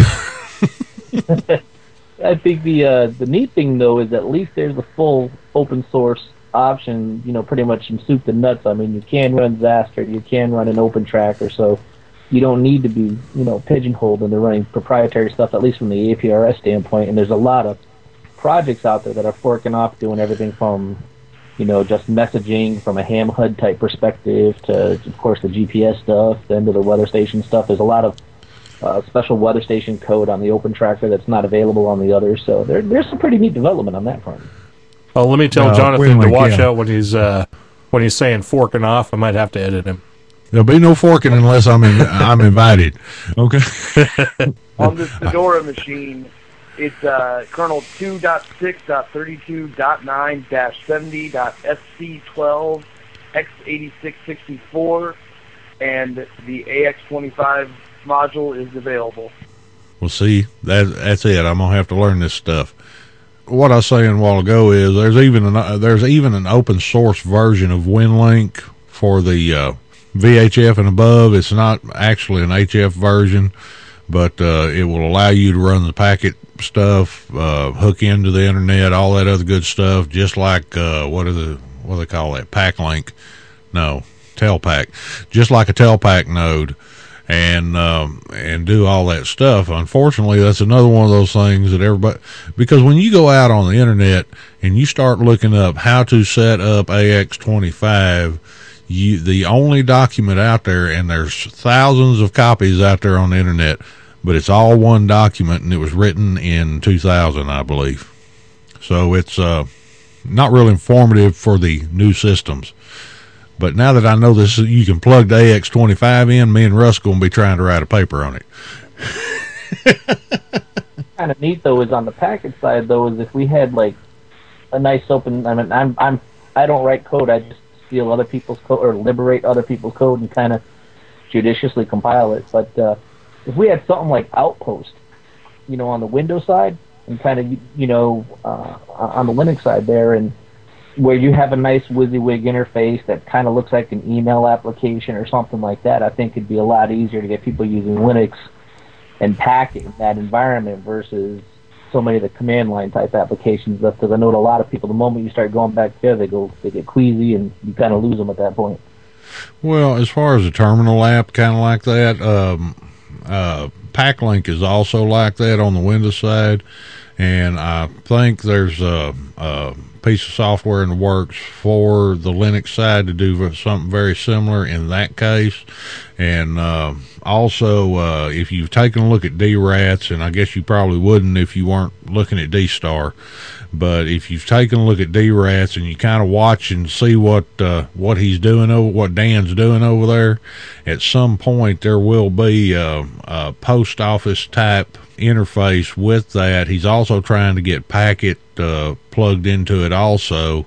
I think the uh, the neat thing, though, is at least there's a full open source option, you know, pretty much from soup to nuts. I mean, you can run Zaster, you can run an open tracker, so you don't need to be, you know, pigeonholed into running proprietary stuff, at least from the A P R S standpoint. And there's a lot of projects out there that are forking off doing everything from, you know, just messaging from a ham H U D type perspective to, of course, the G P S stuff, then to the weather station stuff. There's a lot of Uh, special weather station code on the Open Tracker that's not available on the others, so there, there's some pretty neat development on that front. Well, let me tell uh, Jonathan to watch yeah. out when he's uh, when he's saying forking off. I might have to edit him. There'll be no forking unless I'm in, I'm invited. Okay. On this Fedora machine, it's uh, kernel two point six point thirty-two point nine dash seventy point S C twelve X eighty-six sixty-four, and the A X twenty-five module is available. Well, see, that that's it. I'm gonna have to learn this stuff. What I was saying a while ago is there's even an uh, there's even an open source version of WinLink for the uh, V H F and above. It's not actually an H F version, but uh, it will allow you to run the packet stuff, uh, hook into the internet, all that other good stuff, just like uh, what are the what do they call that? PackLink? No, Telpack. Just like a Telpack node. And um, and do all that stuff. Unfortunately, that's another one of those things that everybody, because when you go out on the internet and you start looking up how to set up A X twenty-five, you the only document out there, and there's thousands of copies out there on the internet, but it's all one document, and it was written in two thousand, I believe. So it's uh, not real informative for the new systems. But now that I know this, you can plug the A X twenty-five in, me and Russ going to be trying to write a paper on it. Kind of neat though is on the package side though is if we had like a nice open. I mean, I'm I'm I don't write code. I just steal other people's code or liberate other people's code and kind of judiciously compile it. But uh, if we had something like Outpost, you know, on the Windows side and kind of you know uh, on the Linux side there, and where you have a nice WYSIWYG interface that kind of looks like an email application or something like that, I think it'd be a lot easier to get people using Linux and packing that environment versus so many of the command line type applications. Because I know that a lot of people, the moment you start going back there, they go they get queasy and you kind of lose them at that point. Well, as far as a terminal app, kind of like that, um, uh, PackLink is also like that on the Windows side, and I think there's a, a piece of software in the works for the Linux side to do something very similar in that case. And uh, also, uh, if you've taken a look at D RATS, and I guess you probably wouldn't if you weren't looking at D Star, but if you've taken a look at D RATS and you kind of watch and see what uh, what he's doing over, what Dan's doing over there, at some point there will be a, a post office type interface with that. He's also trying to get Packet uh, plugged into it also,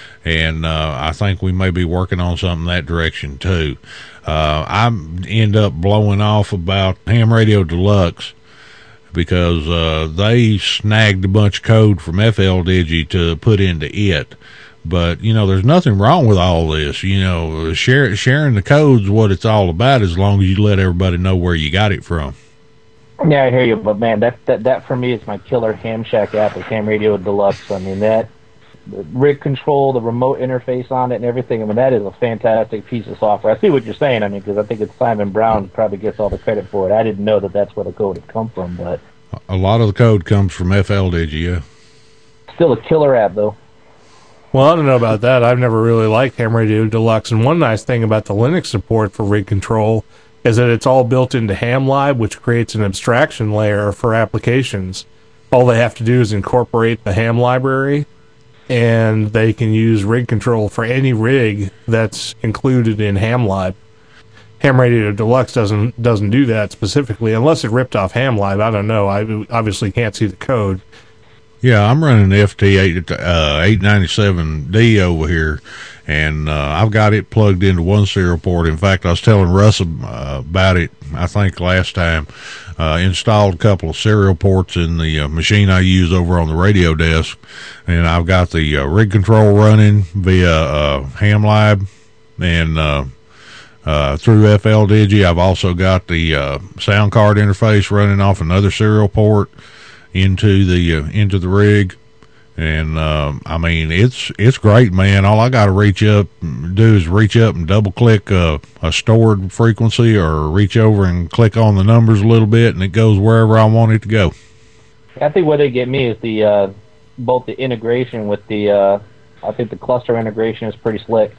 and uh, I think we may be working on something that direction too. Uh, I end up blowing off about Ham Radio Deluxe because uh, they snagged a bunch of code from F L Digi to put into it. But, you know, there's nothing wrong with all this. You know, share, sharing the code's what it's all about as long as you let everybody know where you got it from. Yeah, I hear you, but man, that that that for me is my killer Ham Shack app with Ham Radio Deluxe. I mean, that the rig control, the remote interface on it, and everything. I mean, that is a fantastic piece of software. I see what you're saying. I mean, because I think it's Simon Brown who probably gets all the credit for it. I didn't know that that's where the code had come from, but a lot of the code comes from F L Digi, yeah. Still a killer app, though. Well, I don't know about that. I've never really liked Ham Radio Deluxe, and one nice thing about the Linux support for rig control is that it's all built into HamLib, which creates an abstraction layer for applications. All they have to do is incorporate the Ham library, and they can use rig control for any rig that's included in HamLib. Ham Radio Deluxe doesn't doesn't do that specifically, unless it ripped off HamLib. I don't know. I obviously can't see the code. Yeah, I'm running the F T eight ninety-seven D over here, and uh, I've got it plugged into one serial port. In fact, I was telling Russ uh, about it, I think, last time. Uh, installed a couple of serial ports in the uh, machine I use over on the radio desk, and I've got the uh, rig control running via uh, HamLib and uh, uh, through F L Digi. I've also got the uh, sound card interface running off another serial port into the uh, into the rig, and um, I mean it's it's great, man. All I got to reach up do is reach up and double click uh, a stored frequency, or reach over and click on the numbers a little bit, and it goes wherever I want it to go. I think what they get me is the uh, both the integration with the uh, I think the cluster integration is pretty slick,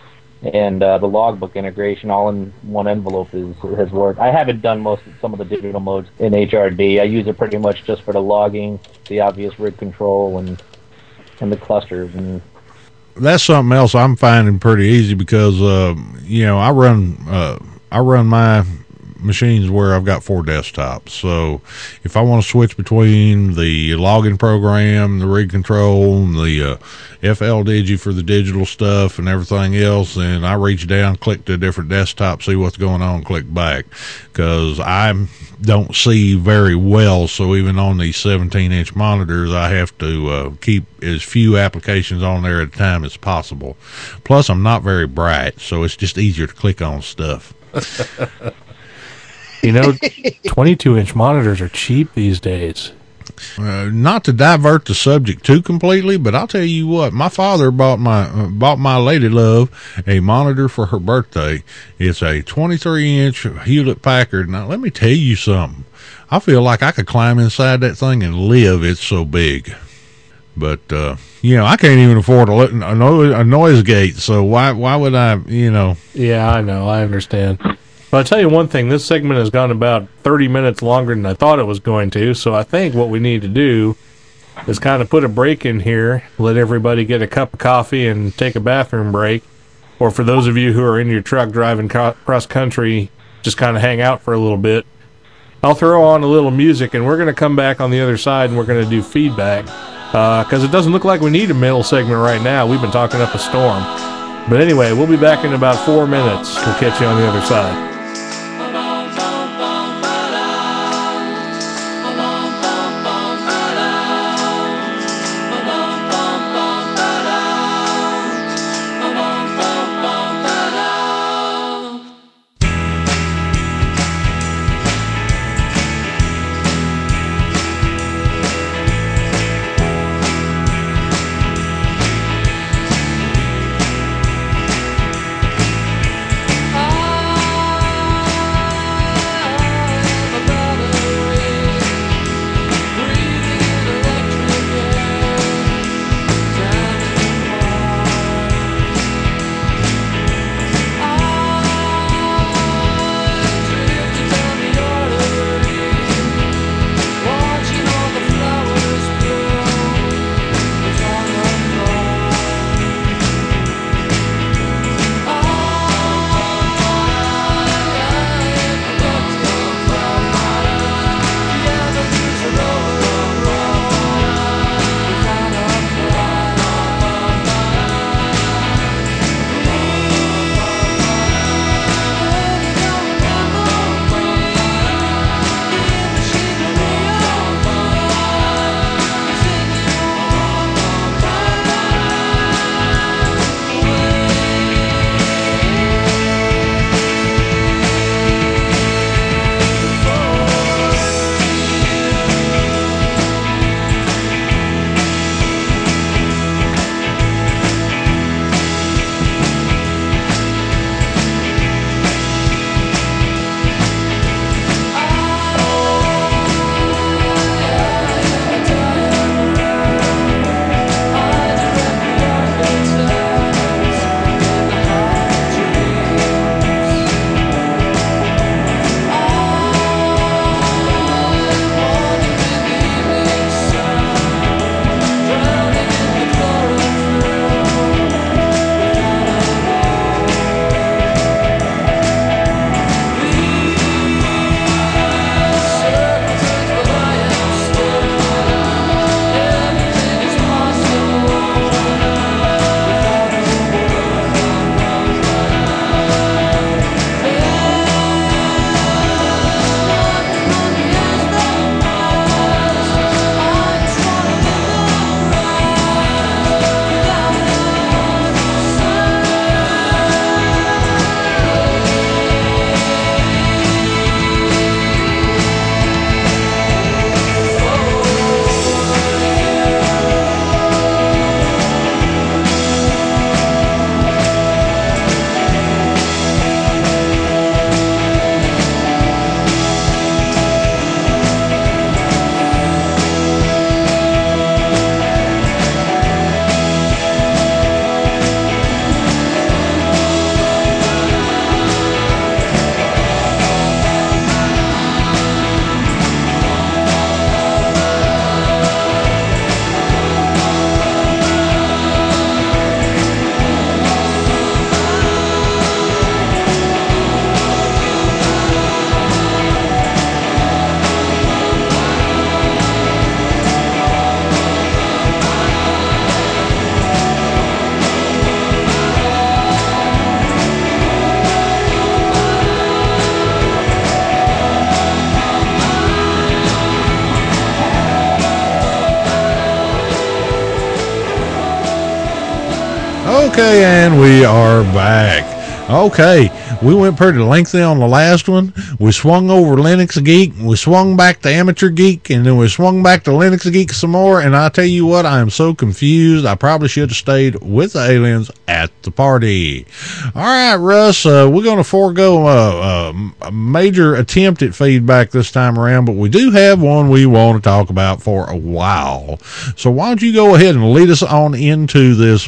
and uh, the logbook integration all in one envelope is has worked. I haven't done most of some of the digital modes in H R D. I use it pretty much just for the logging, the obvious rig control, and and the clusters. And that's something else I'm finding pretty easy because uh, you know I run uh, I run my machines where I've got four desktops. So if I want to switch between the logging program, the rig control, and the uh, F L Digi for the digital stuff and everything else, and I reach down, click to a different desktop, see what's going on, click back, because I don't see very well. So even on these seventeen inch monitors, I have to uh, keep as few applications on there at a time as possible. Plus, I'm not very bright, so it's just easier to click on stuff. You know, twenty-two inch monitors are cheap these days. Uh, not to divert the subject too completely, but I'll tell you what, my father bought my uh, bought my lady love a monitor for her birthday. It's a twenty-three inch Hewlett Packard. Now, let me tell you something. I feel like I could climb inside that thing and live. It's so big. But, uh, you know, I can't even afford a, a, noise, a noise gate, so why why would I, you know? Yeah, I know. I understand. But I'll tell you one thing, this segment has gone about thirty minutes longer than I thought it was going to, so I think what we need to do is kind of put a break in here, let everybody get a cup of coffee and take a bathroom break, or for those of you who are in your truck driving co- cross country, just kind of hang out for a little bit, I'll throw on a little music, and we're going to come back on the other side, and we're going to do feedback, because uh, it doesn't look like we need a middle segment right now. We've been talking up a storm. But anyway, we'll be back in about four minutes. We'll catch you on the other side. Okay, and we are back. Okay, we went pretty lengthy on the last one. We swung over Linux Geek, we swung back to Amateur Geek, and then we swung back to Linux Geek some more, and I tell you what, I am so confused. I probably should have stayed with the aliens at the party. All right, Russ, uh, we're going to forego a, a major attempt at feedback this time around, but we do have one we want to talk about for a while. So why don't you go ahead and lead us on into this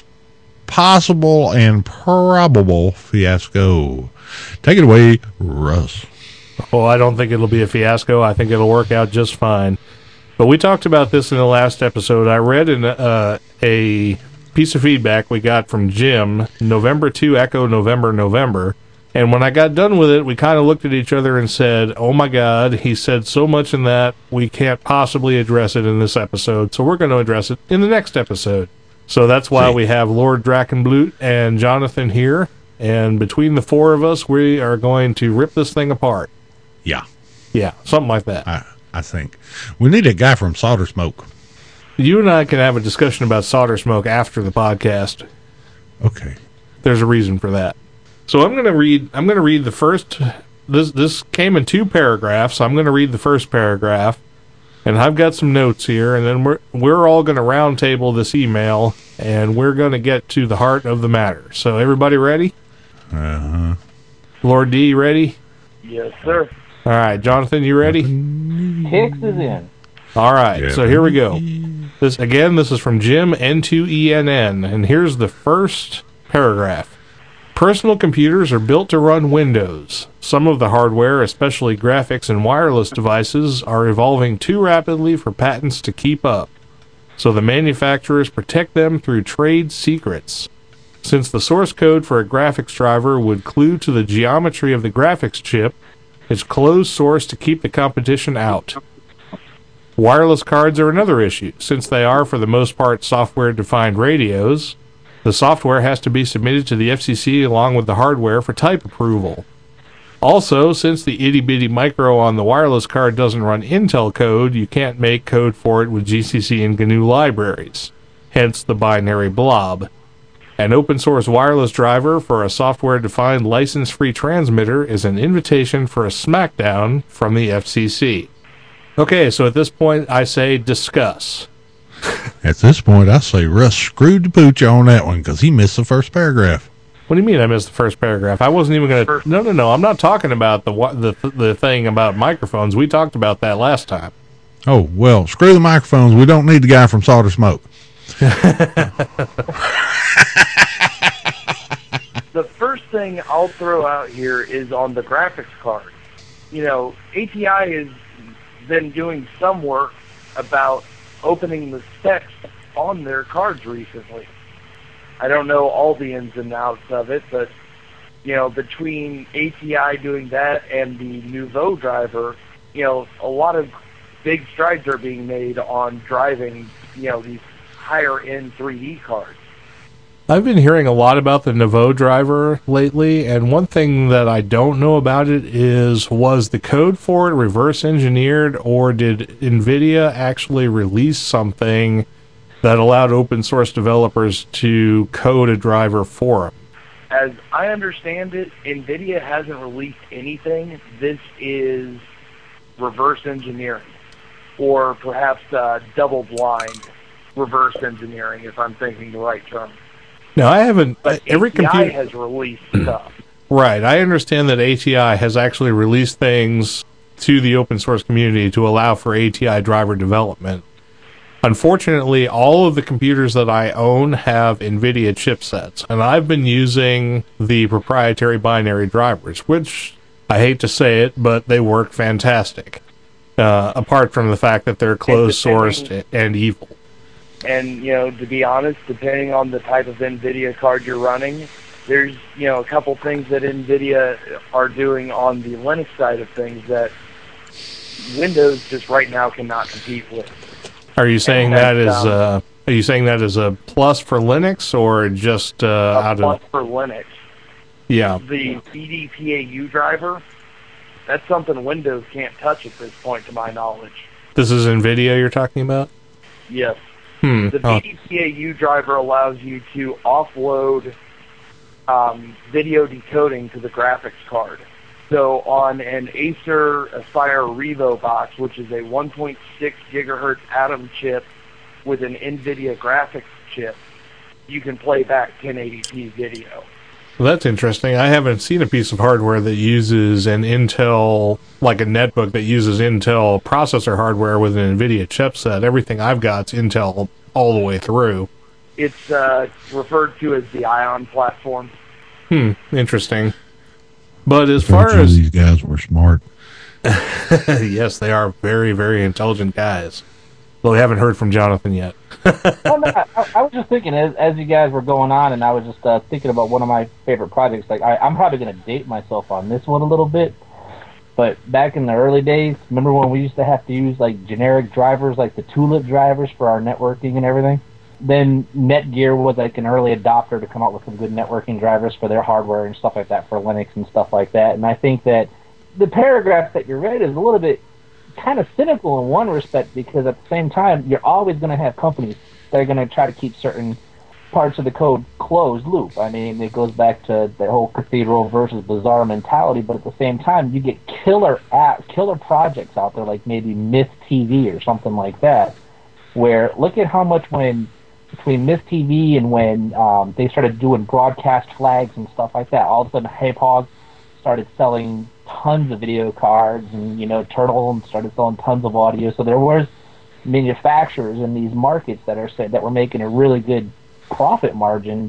possible and probable fiasco. Take it away, Russ. Oh, I don't think it'll be a fiasco. I think it'll work out just fine. But we talked about this in the last episode. I read in uh, a piece of feedback we got from Jim, November two Echo November November. And when I got done with it, we kind of looked at each other and said, oh my God, he said so much in that, we can't possibly address it in this episode, so we're going to address it in the next episode. So that's why See. we have Lord Drakenblut and Jonathan here, and between the four of us, we are going to rip this thing apart. Yeah. Yeah, something like that. I, I think. We need a guy from Solder Smoke. You and I can have a discussion about solder smoke after the podcast. Okay. There's a reason for that. So I'm going to read I'm going to read the first this this came in two paragraphs. So I'm going to read the first paragraph, and I've got some notes here, and then we're we're all going to round table this email, and we're going to get to the heart of the matter. So everybody ready? Uh-huh. Lord D, you ready? Yes, sir. All right, Jonathan, you ready? Hicks is in. All right, Yeah. so here we go. This again, this is from Jim N two E N N, and here's the first paragraph. Personal computers are built to run Windows. Some of the hardware, especially graphics and wireless devices, are evolving too rapidly for patents to keep up. So the manufacturers protect them through trade secrets. Since the source code for a graphics driver would clue to the geometry of the graphics chip, it's closed source to keep the competition out. Wireless cards are another issue. Since they are, for the most part, software-defined radios, the software has to be submitted to the F C C along with the hardware for type approval. Also, since the itty-bitty micro on the wireless card doesn't run Intel code, you can't make code for it with G C C and G N U libraries, hence the binary blob. An open-source wireless driver for a software-defined license-free transmitter is an invitation for a smackdown from the F C C. Okay, so at this point, I say discuss. At this point, I say Russ screwed the pooch on that one because he missed the first paragraph. What do you mean I missed the first paragraph? I wasn't even going to... No, no, no. I'm not talking about the, wa- the the thing about microphones. We talked about that last time. Oh, well, screw the microphones. We don't need the guy from Solder Smoke. The first thing I'll throw out here is on the graphics card. You know, A T I has been doing some work about opening the specs on their cards recently. I don't know all the ins and outs of it, but, you know, between A T I doing that and the Nouveau driver, you know, a lot of big strides are being made on driving, you know, these higher-end three D cards. I've been hearing a lot about the Nouveau driver lately, and one thing that I don't know about it is, was the code for it reverse engineered, or did NVIDIA actually release something that allowed open source developers to code a driver for them? As I understand it, NVIDIA hasn't released anything. This is reverse engineering, or perhaps uh, double-blind reverse engineering, if I'm thinking the right term. No, I haven't. But Every A T I computer has released stuff. Right. I understand that A T I has actually released things to the open source community to allow for A T I driver development. Unfortunately, all of the computers that I own have NVIDIA chipsets, and I've been using the proprietary binary drivers, which, I hate to say it, but they work fantastic, uh, apart from the fact that they're closed-sourced and evil. And, you know, to be honest, depending on the type of NVIDIA card you're running, there's, you know, a couple things that NVIDIA are doing on the Linux side of things that Windows just right now cannot compete with. Are you saying And that is that's, um, uh, are you saying that is a plus for Linux, or just uh, A out plus of for Linux. yeah? The E D P A U driver, that's something Windows can't touch at this point, to my knowledge. This is NVIDIA you're talking about? Yes. Hmm. The Oh. V D P A U driver allows you to offload um, video decoding to the graphics card. So on an Acer Aspire Revo box, which is a one point six gigahertz Atom chip with an NVIDIA graphics chip, you can play back ten eighty p video. Well, that's interesting. I haven't seen a piece of hardware that uses an Intel, like a netbook that uses Intel processor hardware with an NVIDIA chipset. Everything I've got's Intel all the way through. It's uh, referred to as the Ion platform. Hmm, interesting. But as Told far you as... these guys were smart. Yes, they are very, very intelligent guys. Though we haven't heard from Jonathan yet. Well, no, I, I was just thinking, as, as you guys were going on, and I was just uh, thinking about one of my favorite projects. Like, I, I'm probably going to date myself on this one a little bit, but back in the early days, remember when we used to have to use, like, generic drivers, like the Tulip drivers for our networking and everything? Then Netgear was, like, an early adopter to come out with some good networking drivers for their hardware and stuff like that, for Linux and stuff like that. And I think that the paragraph that you read is a little bit kind of cynical in one respect, because at the same time, you're always going to have companies that are going to try to keep certain parts of the code closed loop. I mean, it goes back to the whole Cathedral versus Bazaar mentality, but at the same time, you get killer app, killer projects out there, like maybe Myth T V or something like that, where look at how much when between Myth T V and when um, they started doing broadcast flags and stuff like that, all of a sudden HeyPog started selling tons of video cards, and, you know, Turtle and started selling tons of audio. So there was manufacturers in these markets that are that were making a really good profit margin,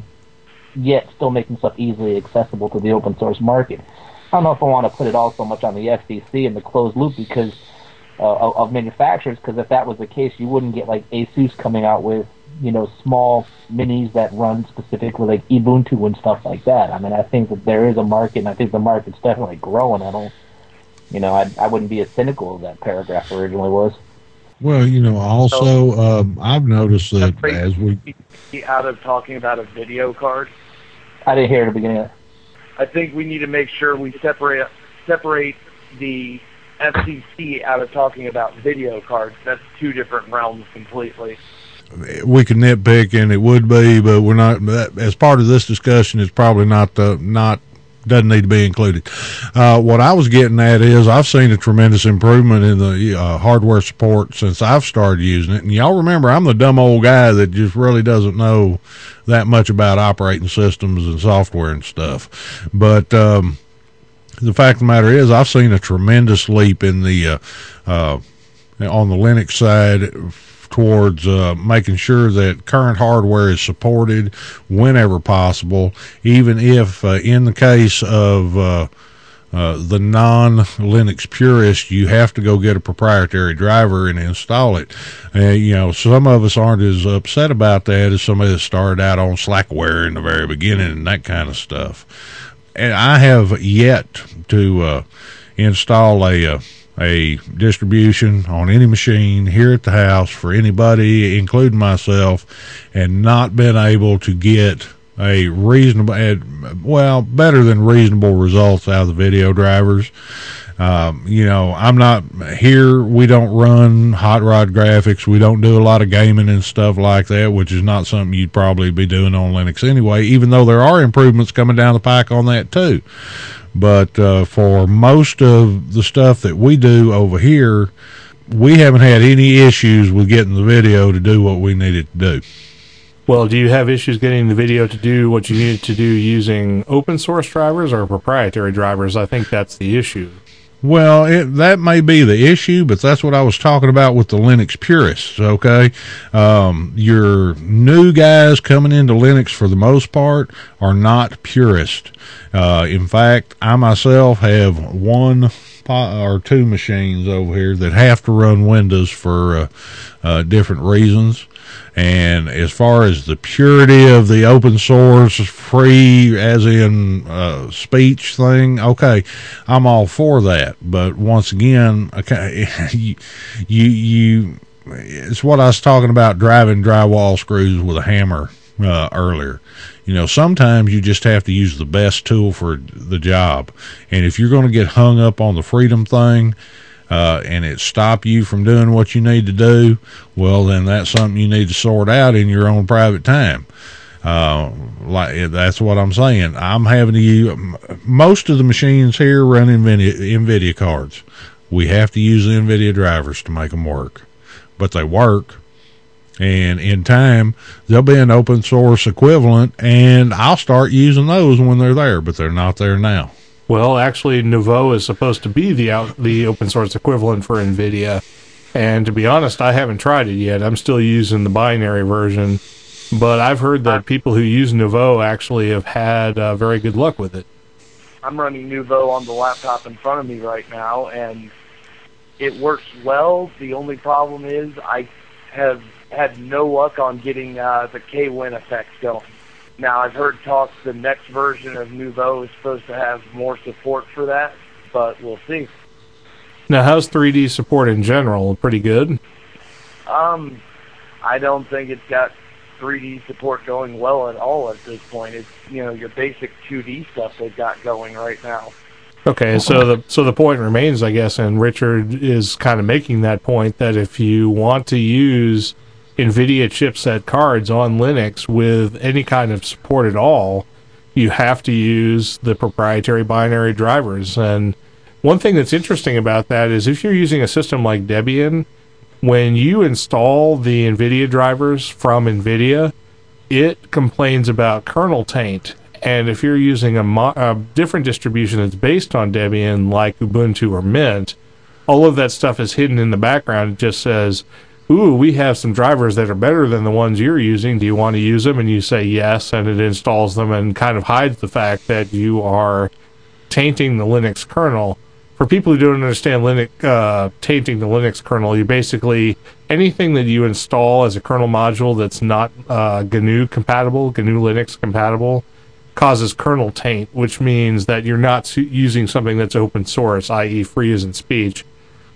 yet still making stuff easily accessible to the open source market. I don't know if I want to put it all so much on the F C C and the closed loop because uh, of, of manufacturers, because if that was the case, you wouldn't get like ASUS coming out with, you know, small minis that run specifically like Ubuntu and stuff like that. I mean, I think that there is a market, and I think the market's definitely growing. I don't, you know, I, I wouldn't be as cynical as that paragraph originally was. Well, you know, also, um, I've noticed that as we... Out of talking about a video card, I didn't hear the beginning of that. I think we need to make sure we separate separate the F C C out of talking about video cards. That's two different realms completely. We could nitpick, and it would be, but we're not. As part of this discussion, it's probably not the not doesn't need to be included. Uh, what I was getting at is I've seen a tremendous improvement in the uh, hardware support since I've started using it. And y'all remember, I'm the dumb old guy that just really doesn't know that much about operating systems and software and stuff. But um, the fact of the matter is, I've seen a tremendous leap in the uh, uh, on the Linux side towards uh, making sure that current hardware is supported whenever possible, even if, uh, in the case of uh, uh, the non-Linux purist, you have to go get a proprietary driver and install it. Uh, you know, some of us aren't as upset about that as somebody that started out on Slackware in the very beginning and that kind of stuff. And I have yet to uh, install a uh, a distribution on any machine here at the house for anybody, including myself, and not been able to get a reasonable, well, better than reasonable results out of the video drivers. Um, you know, I'm not here. We don't run hot rod graphics. We don't do a lot of gaming and stuff like that, which is not something you'd probably be doing on Linux anyway, even though there are improvements coming down the pike on that too. But uh, for most of the stuff that we do over here, we haven't had any issues with getting the video to do what we need it to do. Well, do you have issues getting the video to do what you need it to do using open source drivers or proprietary drivers? I think that's the issue. Well, it, that may be the issue, but that's what I was talking about with the Linux purists, okay? Um, your new guys coming into Linux, for the most part, are not purist. Uh, in fact, I myself have one or two machines over here that have to run Windows for uh, uh, different reasons. And as far as the purity of the open source, free as in uh, speech thing, okay, I'm all for that. But once again, okay, you, you, you, it's what I was talking about driving drywall screws with a hammer uh, earlier. You know, sometimes you just have to use the best tool for the job. And if you're going to get hung up on the freedom thing, Uh, and it stop you from doing what you need to do, well, then that's something you need to sort out in your own private time. Uh, like that's what I'm saying. I'm having to use, most of the machines here run NVIDIA, NVIDIA cards. We have to use the NVIDIA drivers to make them work, but they work. And in time, there'll be an open source equivalent, and I'll start using those when they're there, but they're not there now. Well, actually, Nouveau is supposed to be the out, the open source equivalent for NVIDIA. And to be honest, I haven't tried it yet. I'm still using the binary version. But I've heard that people who use Nouveau actually have had uh, very good luck with it. I'm running Nouveau on the laptop in front of me right now, and it works well. The only problem is I have had no luck on getting uh, the K-Win effect going. Now, I've heard talk the next version of Nouveau is supposed to have more support for that, but we'll see. Now, how's three D support in general? Pretty good? Um, I don't think it's got three D support going well at all at this point. It's, you know, your basic two D stuff they've got going right now. Okay, so the so the point remains, I guess, and Richard is kind of making that point, that if you want to use NVIDIA chipset cards on Linux with any kind of support at all, you have to use the proprietary binary drivers. And one thing that's interesting about that is if you're using a system like Debian, when you install the NVIDIA drivers from NVIDIA, it complains about kernel taint. And if you're using a, mo- a different distribution that's based on Debian, like Ubuntu or Mint, all of that stuff is hidden in the background. It just says, ooh, we have some drivers that are better than the ones you're using. Do you want to use them? And you say yes, and it installs them and kind of hides the fact that you are tainting the Linux kernel. For people who don't understand Linux, uh, tainting the Linux kernel, you basically, anything that you install as a kernel module that's not uh, G N U compatible, G N U Linux compatible, causes kernel taint, which means that you're not su- using something that's open source, that is free as in speech.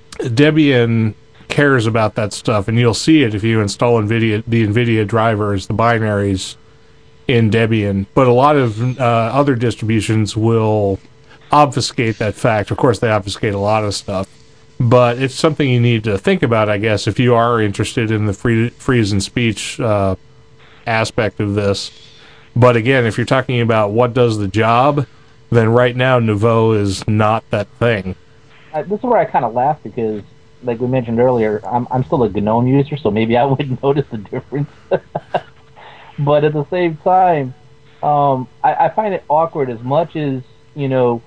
Debian cares about that stuff, and you'll see it if you install NVIDIA, the NVIDIA drivers, the binaries in Debian. But a lot of uh, other distributions will obfuscate that fact. Of course, they obfuscate a lot of stuff, but it's something you need to think about, I guess, if you are interested in the free, free as in speech uh, aspect of this. But again, if you're talking about what does the job, then right now Nouveau is not that thing. Uh, this is where I kind of laugh because, like we mentioned earlier, I'm I'm still a GNOME user, so maybe I wouldn't notice the difference. But at the same time, um, I, I find it awkward as much as, you know,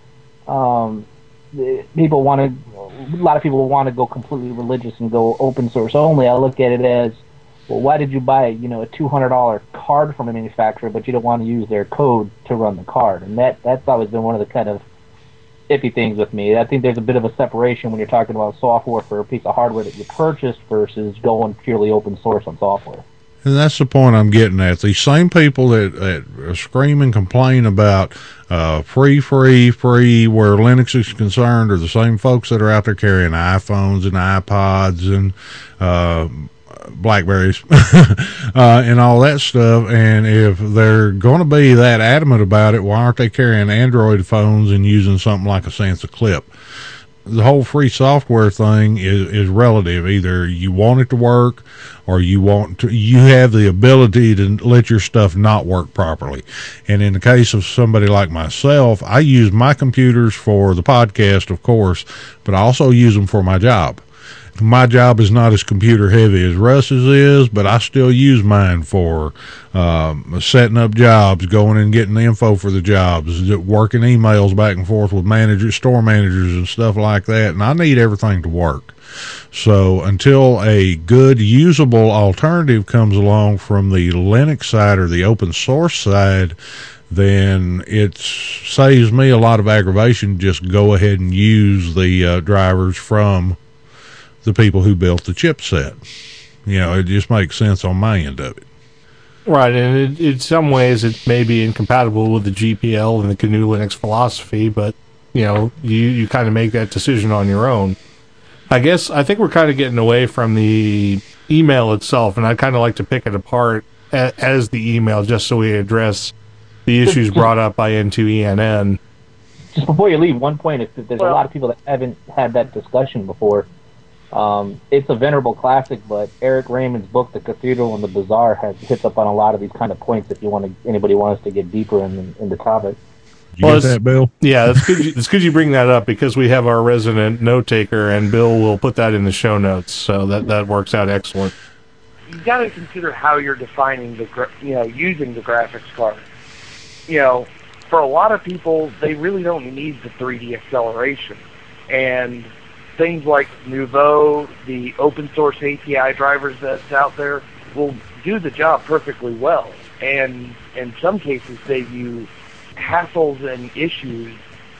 um, people want to, a lot of people want to go completely religious and go open source only. I look at it as, well, why did you buy, you know, a two hundred dollars card from a manufacturer, but you don't want to use their code to run the card? And that that's always been one of the kind of iffy things with me. I think there's a bit of a separation when you're talking about software for a piece of hardware that you purchased versus going purely open source on software. And that's the point I'm getting at. These same people that, that scream and complain about uh, free, free, free, where Linux is concerned, are the same folks that are out there carrying iPhones and iPods and uh, Blackberries uh, and all that stuff. And if they're going to be that adamant about it, why aren't they carrying Android phones and using something like a Sansa Clip? The whole free software thing is, is relative. Either you want it to work or you want to, you have the ability to let your stuff not work properly. And in the case of somebody like myself, I use my computers for the podcast, of course, but I also use them for my job. My job is not as computer heavy as Russ's is, but I still use mine for um, setting up jobs, going and getting the info for the jobs, working emails back and forth with managers, store managers and stuff like that. And I need everything to work. So until a good, usable alternative comes along from the Linux side or the open source side, then it saves me a lot of aggravation. Just go ahead and use the uh, drivers from the people who built the chipset. You know, it just makes sense on my end of it. Right, and it, in some ways it may be incompatible with the G P L and the G N U Linux philosophy, but, you know, you, you kind of make that decision on your own. I guess, I think we're kind of getting away from the email itself, and I'd kind of like to pick it apart a, as the email, just so we address the issues brought up by N two E N N. Just before you leave, one point, if there's well, a lot of people that haven't had that discussion before. Um, it's a venerable classic, but Eric Raymond's book, The Cathedral and the Bazaar, has hits up on a lot of these kind of points. If you want to, anybody wants to get deeper in, in the topic. Did you well, get that, Bill? Yeah, it's good. It's good you bring that up because we have our resident note taker, and Bill will put that in the show notes. So that that works out excellent. You've got to consider how you're defining the, gra- you know, using the graphics card. You know, for a lot of people, they really don't need the three D acceleration, and things like Nouveau, the open source A P I drivers that's out there, will do the job perfectly well, and in some cases save you hassles and issues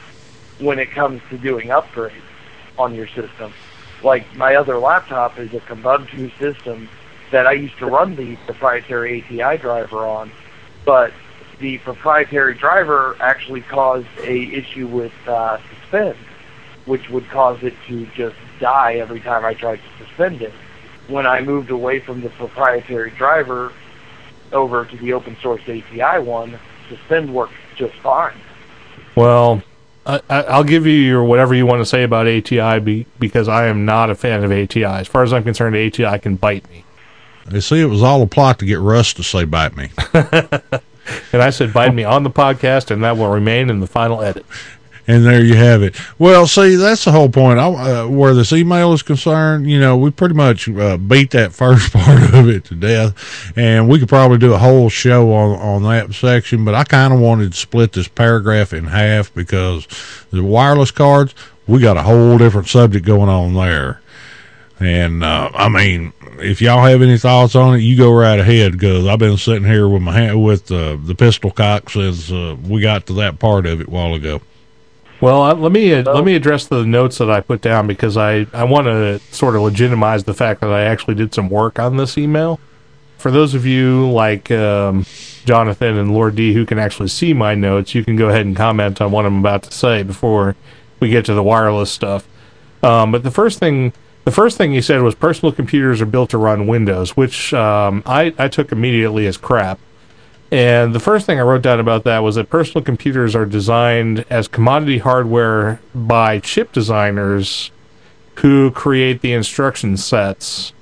when it comes to doing upgrades on your system. Like my other laptop is a Kubuntu system, that I used to run the proprietary A T I driver on, but the proprietary driver actually caused a issue with uh, suspend, which would cause it to just die every time I tried to suspend it. When I moved away from the proprietary driver over to the open source A T I one, suspend worked just fine. Well, I, I'll give you your whatever you want to say about A T I be, because I am not a fan of A T I. As far as I'm concerned, A T I can bite me. They see it was all a plot to get Russ to say bite me. And I said bite me on the podcast, and that will remain in the final edit. And there you have it. Well, see, that's the whole point. I, uh, where this email is concerned, you know, we pretty much uh, beat that first part of it to death, and we could probably do a whole show on, on that section, but I kind of wanted to split this paragraph in half because the wireless cards, we got a whole different subject going on there. And, uh, I mean, if y'all have any thoughts on it, you go right ahead, because I've been sitting here with my hand, with uh, the pistol cock since uh, we got to that part of it a while ago. Well, uh, let me uh, let me address the notes that I put down, because I, I want to sort of legitimize the fact that I actually did some work on this email. For those of you like um, Jonathan and Lord D who can actually see my notes, you can go ahead and comment on what I'm about to say before we get to the wireless stuff. Um, but the first thing the first thing he said was personal computers are built to run Windows, which um, I, I took immediately as crap. And the first thing I wrote down about that was that personal computers are designed as commodity hardware by chip designers who create the instruction sets,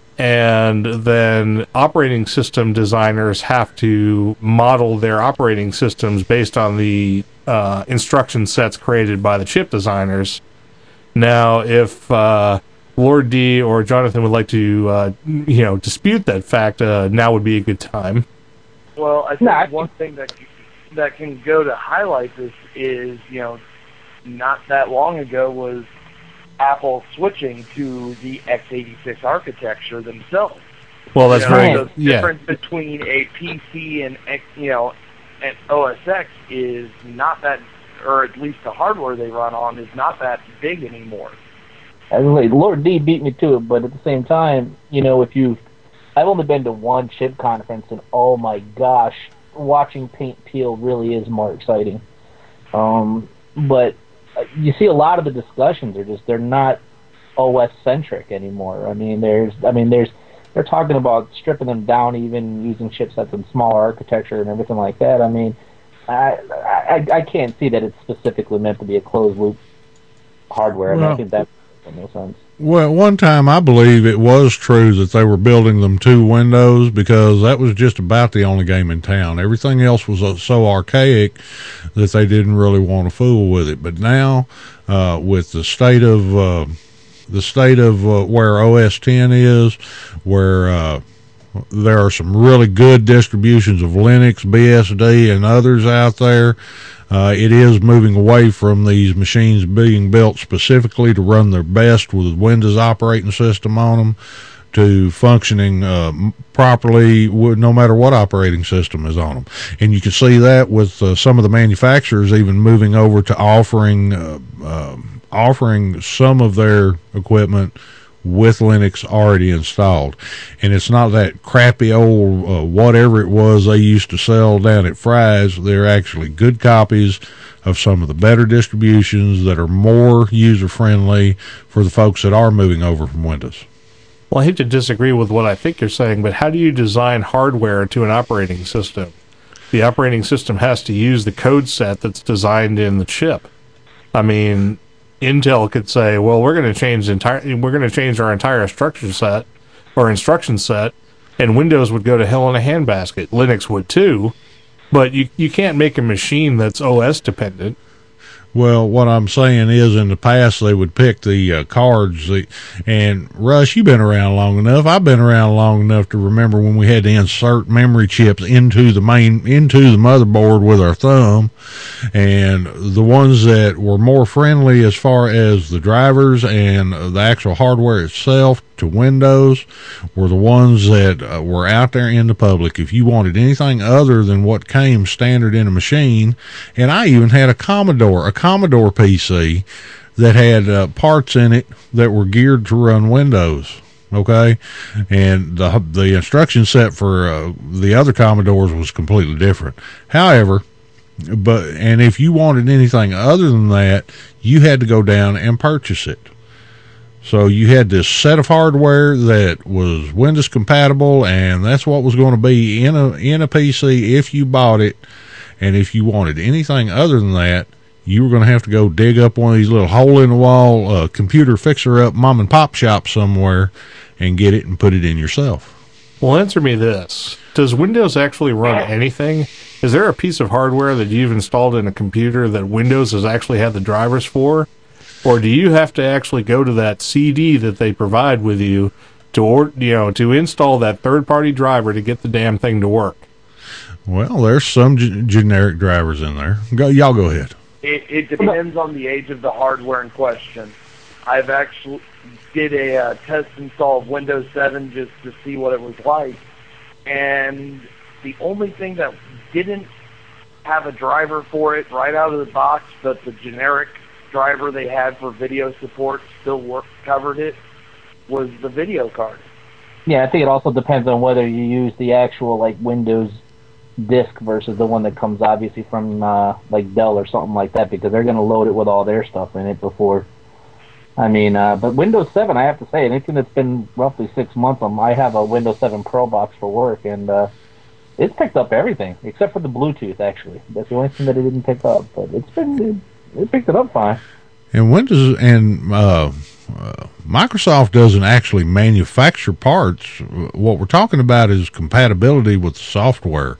and then operating system designers have to model their operating systems based on the uh, instruction sets created by the chip designers. Now, if uh, Lord D or Jonathan would like to, uh, you know, dispute that fact, uh, now would be a good time. Well, I think no, I one thing that that can go to highlight this is, you know, not that long ago was Apple switching to the x eighty-six architecture themselves. Well, that's you know, very the yeah. difference between a P C and you know and O S X is not that, or at least the hardware they run on is not that big anymore. And Lord D beat me to it, but at the same time, you know, if you I've only been to one chip conference, and oh my gosh, watching paint peel really is more exciting. Um, but you see a lot of the discussions are just, they're not O S centric anymore. I mean, there's, I mean, there's, they're talking about stripping them down, even using chipsets and smaller architecture and everything like that. I mean, I, I, I can't see that it's specifically meant to be a closed loop hardware. Well, I think that makes no sense. Well, one time I believe it was true that they were building them to Windows, because that was just about the only game in town. Everything else was so archaic that they didn't really want to fool with it. But now, uh, with the state of uh, the state of uh, where O S ten is, where uh, there are some really good distributions of Linux, B S D, and others out there. Uh, it is moving away from these machines being built specifically to run their best with Windows operating system on them, to functioning uh, properly with, no matter what operating system is on them. And you can see that with uh, some of the manufacturers even moving over to offering uh, uh, offering some of their equipment with Linux already installed. And it's not that crappy old uh, whatever it was they used to sell down at Fry's. They're actually good copies of some of the better distributions that are more user-friendly for the folks that are moving over from Windows. Well, I hate to disagree with what I think you're saying, but how do you design hardware to an operating system? The operating system has to use the code set that's designed in the chip. I mean, Intel could say, "Well, we're going to change the entire, we're going to change our entire instruction set or instruction set," and Windows would go to hell in a handbasket. Linux would too, but you you can't make a machine that's O S dependent. Well, what I'm saying is, in the past, they would pick the uh, cards. The, and, Russ, you've been around long enough. I've been around long enough to remember when we had to insert memory chips into the main, into the motherboard with our thumb. And the ones that were more friendly as far as the drivers and the actual hardware itself to Windows were the ones that uh, were out there in the public. If you wanted anything other than what came standard in a machine, and I even had a Commodore, a Commodore P C that had uh, parts in it that were geared to run Windows. Okay, and the the instruction set for uh, the other Commodores was completely different. However, but and if you wanted anything other than that, you had to go down and purchase it. So you had this set of hardware that was Windows compatible, and that's what was going to be in a in a P C if you bought it. And if you wanted anything other than that, you were going to have to go dig up one of these little hole-in-the-wall uh, computer fixer-up mom-and-pop shops somewhere and get it and put it in yourself. Well, answer me this. Does Windows actually run anything? Is there a piece of hardware that you've installed in a computer that Windows has actually had the drivers for? Or do you have to actually go to that C D that they provide with you to, or, you know, to install that third-party driver to get the damn thing to work? Well, there's some g- generic drivers in there. Go, y'all go ahead. It, it depends on the age of the hardware in question. I've actually did a uh, test install of Windows seven just to see what it was like, and the only thing that didn't have a driver for it right out of the box, but the generic driver they had for video support still work, covered it, was the video card. Yeah, I think it also depends on whether you use the actual like Windows disk versus the one that comes obviously from uh, like Dell or something like that, because they're going to load it with all their stuff in it before. I mean, uh, but Windows seven, I have to say, anything that's been roughly six months, um, I have a Windows seven Pro box for work, and uh, it's picked up everything except for the Bluetooth. Actually, that's the only thing that it didn't pick up, but it's been it, it picked it up fine. And Windows and uh, uh, Microsoft doesn't actually manufacture parts. What we're talking about is compatibility with software,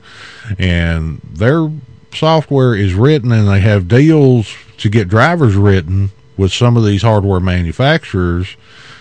and their software is written, and they have deals to get drivers written with some of these hardware manufacturers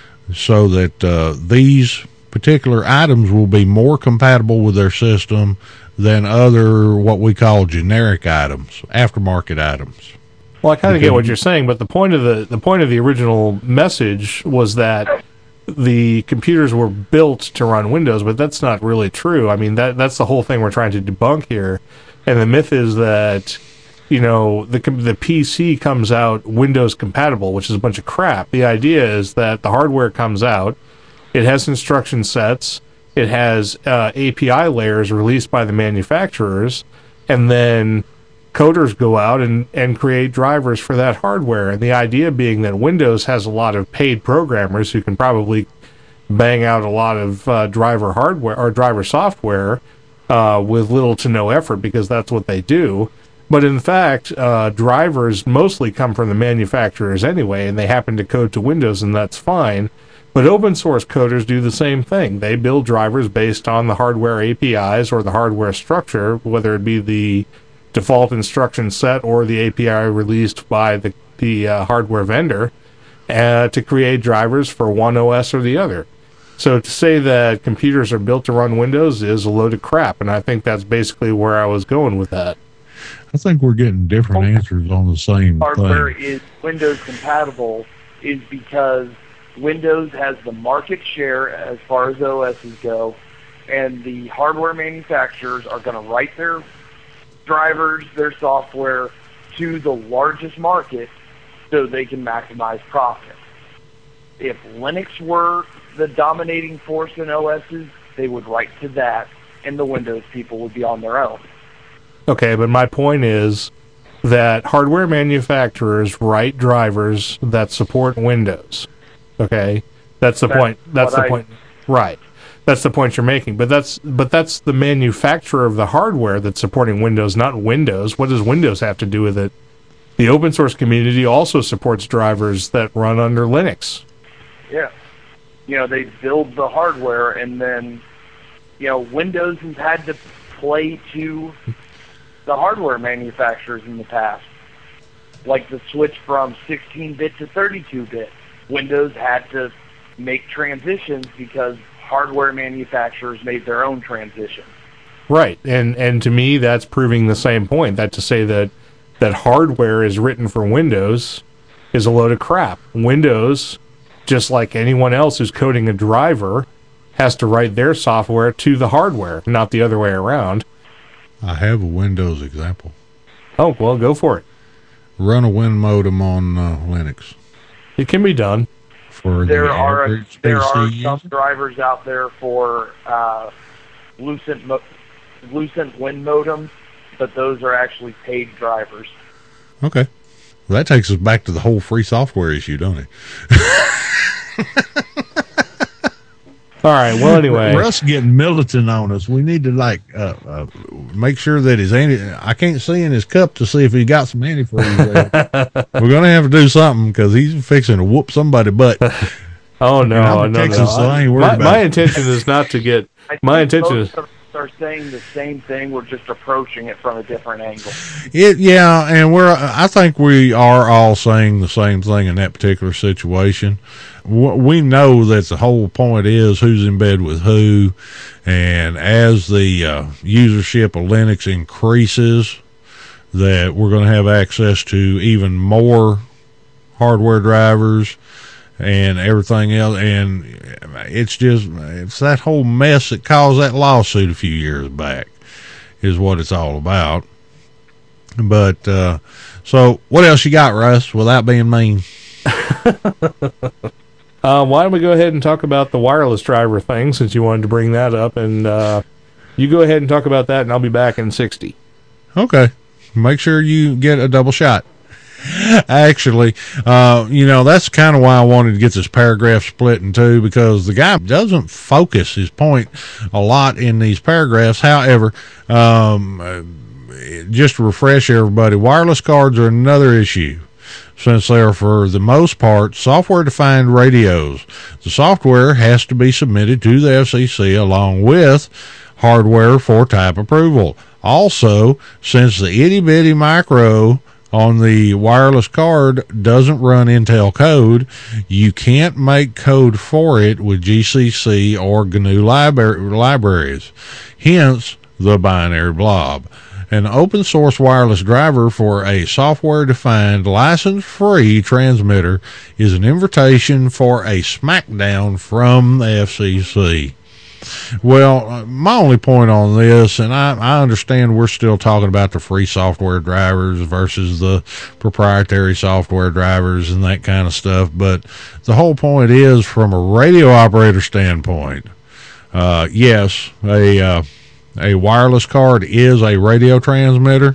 so that uh, these particular items will be more compatible with their system than other what we call generic items, aftermarket items. Well, I kind of get what you're saying, but the point of the the point of the original message was that the computers were built to run Windows, but that's not really true. I mean, that that's the whole thing we're trying to debunk here. And the myth is that, you know, the the P C comes out Windows compatible, which is a bunch of crap. The idea is that the hardware comes out, it has instruction sets, it has uh, A P I layers released by the manufacturers, and then coders go out and, and create drivers for that hardware. And the idea being that Windows has a lot of paid programmers who can probably bang out a lot of uh, driver hardware or driver software uh, with little to no effort, because that's what they do. But in fact, uh, drivers mostly come from the manufacturers anyway, and they happen to code to Windows, and that's fine. But open source coders do the same thing. They build drivers based on the hardware A P Is or the hardware structure, whether it be the default instruction set or the A P I released by the, the uh, hardware vendor, uh, to create drivers for one O S or the other. So to say that computers are built to run Windows is a load of crap, and I think that's basically where I was going with that. I think we're getting different answers on the same hardware thing. Is Windows compatible is because Windows has the market share as far as O Ss go, and the hardware manufacturers are going to write their drivers, their software, to the largest market so they can maximize profit. If Linux were the dominating force in O Ss, they would write to that, and the Windows people would be on their own. Okay, but my point is that hardware manufacturers write drivers that support Windows. Okay? That's the That's point. That's what the I- point. Right. That's the point you're making. But that's but that's the manufacturer of the hardware that's supporting Windows, not Windows. What does Windows have to do with it? The open source community also supports drivers that run under Linux. Yeah. You know, they build the hardware, and then, you know, Windows has had to play to the hardware manufacturers in the past. Like the switch from sixteen bit to thirty-two bit. Windows had to make transitions because hardware manufacturers made their own transition. Right. And and to me that's proving the same point. That to say that that hardware is written for Windows is a load of crap. Windows, just like anyone else who's coding a driver, has to write their software to the hardware, not the other way around. I have a Windows example. Oh, well, go for it. Run a Win modem on uh, Linux. It can be done. for there the are average there P C are user? some drivers out there for uh, Lucent mo- Lucent Win modems, but those are actually paid drivers. Okay. Well, that takes us back to the whole free software issue, don't it? All right. Well, anyway, Russ getting militant on us. We need to like uh, uh, make sure that his anti. I can't see in his cup to see if he got some antifreeze there. We're gonna have to do something because he's fixing to whoop somebody butt. Oh no, I'm in no, Texas, no. so I ain't worried my, about my it. intention is not to get. I My think intention both is. of us are saying the same thing. We're just approaching it from a different angle. It, yeah, and we're. I think we are all saying the same thing in that particular situation. W- We know that the whole point is who's in bed with who, and as the uh, usership of Linux increases, that we're going to have access to even more hardware drivers and everything else. And it's just it's that whole mess that caused that lawsuit a few years back is what it's all about. But uh, so what else you got, Russ, without being mean? Uh, why don't we go ahead and talk about the wireless driver thing, since you wanted to bring that up, and uh, you go ahead and talk about that, and I'll be back in sixty. Okay. Make sure you get a double shot. Actually, uh, you know, that's kind of why I wanted to get this paragraph split in two, because the guy doesn't focus his point a lot in these paragraphs. However, um, uh, just to refresh everybody, wireless cards are another issue, since they are, for the most part, software-defined radios. The software has to be submitted to the F C C along with hardware for type approval. Also, since the itty-bitty micro on the wireless card doesn't run Intel code, you can't make code for it with G C C or G N U libra- libraries. Hence, the binary blob. An open source wireless driver for a software-defined, license-free transmitter is an invitation for a smackdown from the F C C. Well, my only point on this, and I, I understand we're still talking about the free software drivers versus the proprietary software drivers and that kind of stuff, but the whole point is, from a radio operator standpoint, uh, yes, a uh, a wireless card is a radio transmitter,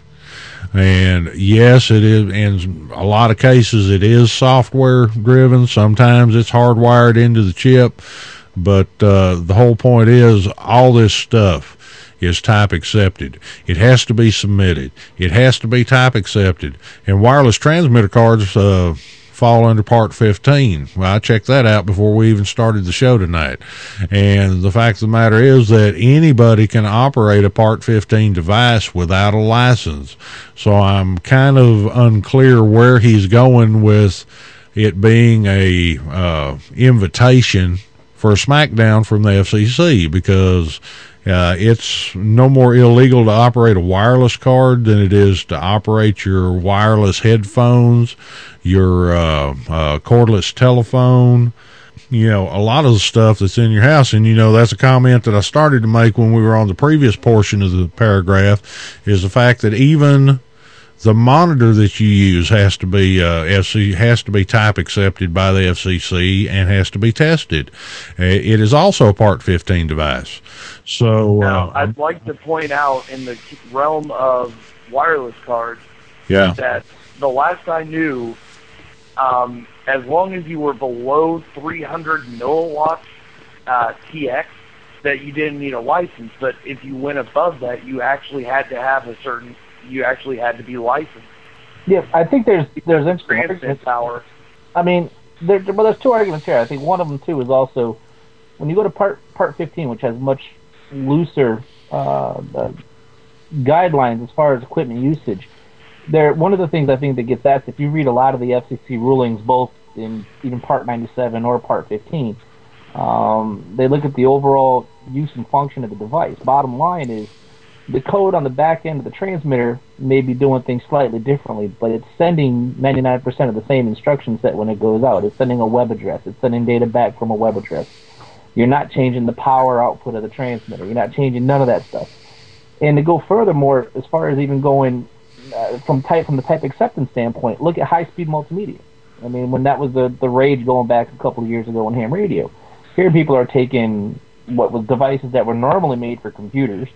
and yes, it is. In a lot of cases, it is software driven. Sometimes it's hardwired into the chip. But uh, the whole point is, all this stuff is type accepted. It has to be submitted. It has to be type accepted. And wireless transmitter cards uh, fall under Part fifteen. Well, I checked that out before we even started the show tonight. And the fact of the matter is that anybody can operate a Part fifteen device without a license. So I'm kind of unclear where he's going with it being a uh, invitation for a smackdown from the F C C, because uh, it's no more illegal to operate a wireless card than it is to operate your wireless headphones, your uh, uh, cordless telephone, you know, a lot of the stuff that's in your house. And, you know, that's a comment that I started to make when we were on the previous portion of the paragraph, is the fact that even the monitor that you use has to be uh, F C has to be type accepted by the F C C and has to be tested. Uh, it is also a Part fifteen device. So Now, uh, I'd like to point out, in the realm of wireless cards, yeah, that the last I knew, um, as long as you were below three hundred milliwatts uh, T X, that you didn't need a license. But if you went above that, you actually had to have a certain you actually had to be licensed. Yeah, I think there's there's interesting Transmit power. I mean, there, well, there's two arguments here. I think one of them too is also when you go to Part Part fifteen, which has much looser uh, uh, guidelines as far as equipment usage. There, one of the things I think that gets asked, if you read a lot of the F C C rulings, both in even Part ninety-seven or Part fifteen, um, they look at the overall use and function of the device. Bottom line is, the code on the back end of the transmitter may be doing things slightly differently, but it's sending ninety-nine percent of the same instruction set when it goes out. It's sending a web address. It's sending data back from a web address. You're not changing the power output of the transmitter. You're not changing none of that stuff. And to go furthermore, as far as even going uh, from type from the type acceptance standpoint, look at high-speed multimedia. I mean, when that was the, the rage going back a couple of years ago on ham radio. Here people are taking what was devices that were normally made for computers,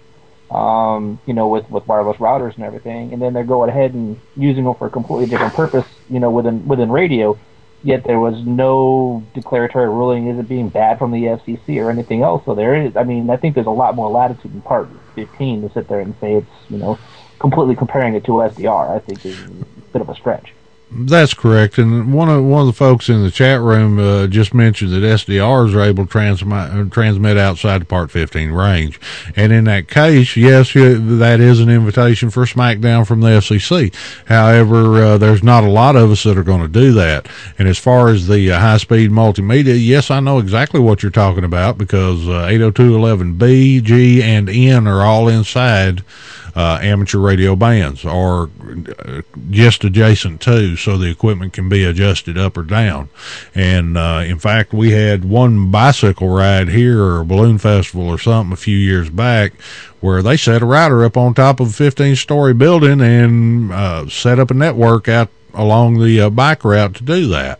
um, you know, with, with wireless routers and everything, and then they're going ahead and using them for a completely different purpose, you know, within within radio, yet there was no declaratory ruling, is it being bad from the F C C or anything else. So there is, I mean, I think there's a lot more latitude in Part fifteen to sit there and say it's, you know, completely comparing it to S D R, I think is a bit of a stretch. That's correct, and one of one of the folks in the chat room uh, just mentioned that S D Rs are able to transmit transmit outside the Part fifteen range, and in that case, yes, that is an invitation for SmackDown from the F C C. However, uh, there's not a lot of us that are going to do that. And as far as the uh, high-speed multimedia, yes, I know exactly what you're talking about because uh, eight oh two eleven B, G, and N are all inside Uh, amateur radio bands, or uh, just adjacent to, so the equipment can be adjusted up or down. And uh, in fact, we had one bicycle ride here, or a balloon festival or something, a few years back, where they set a router up on top of a fifteen-story building and uh, set up a network out along the uh, bike route to do that.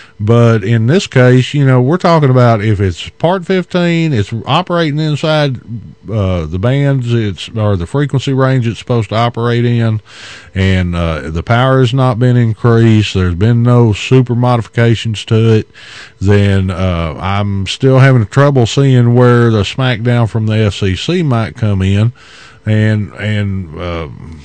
But in this case, you know, we're talking about if it's Part fifteen, it's operating inside uh, the bands, it's or the frequency range it's supposed to operate in, and uh, the power has not been increased. There's been no super modifications to it. Then uh, I'm still having trouble seeing where the SmackDown from the F C C might come in, and and. Uh,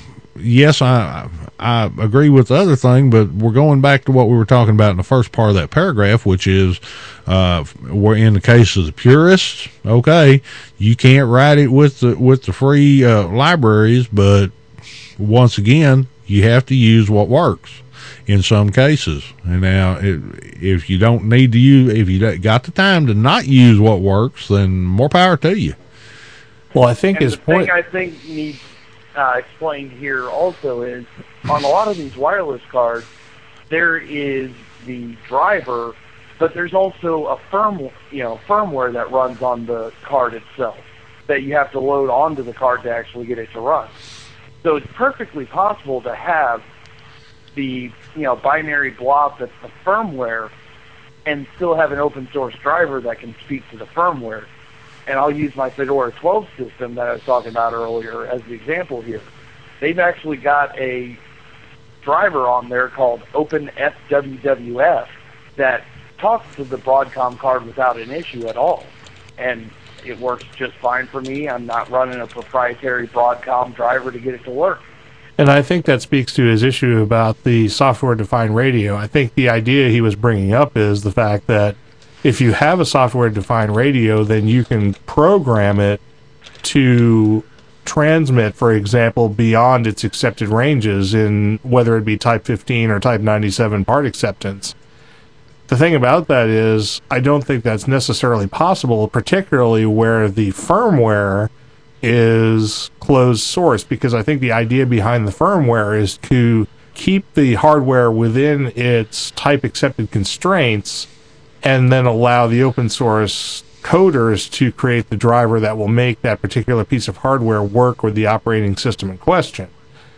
Yes, I I agree with the other thing, but we're going back to what we were talking about in the first part of that paragraph, which is uh, we're in the case of the purists. Okay, you can't write it with the with the free uh, libraries, but once again, you have to use what works in some cases. And now, it, if you don't need to use, if you got the time to not use what works, then more power to you. Well, I think and his the point. thing I think needs Uh, explained here also is on a lot of these wireless cards, there is the driver, but there's also a firm, you know, firmware that runs on the card itself that you have to load onto the card to actually get it to run. So it's perfectly possible to have the, you know, binary blob that's the firmware and still have an open source driver that can speak to the firmware. And I'll use my Fedora twelve system that I was talking about earlier as the example here. They've actually got a driver on there called OpenFWWF that talks to the Broadcom card without an issue at all. And it works just fine for me. I'm not running a proprietary Broadcom driver to get it to work. And I think that speaks to his issue about the software-defined radio. I think the idea he was bringing up is the fact that if you have a software-defined radio, then you can program it to transmit, for example, beyond its accepted ranges in whether it be Type fifteen or Type ninety-seven part acceptance. The thing about that is I don't think that's necessarily possible, particularly where the firmware is closed source, because I think the idea behind the firmware is to keep the hardware within its type-accepted constraints and then allow the open source coders to create the driver that will make that particular piece of hardware work with the operating system in question.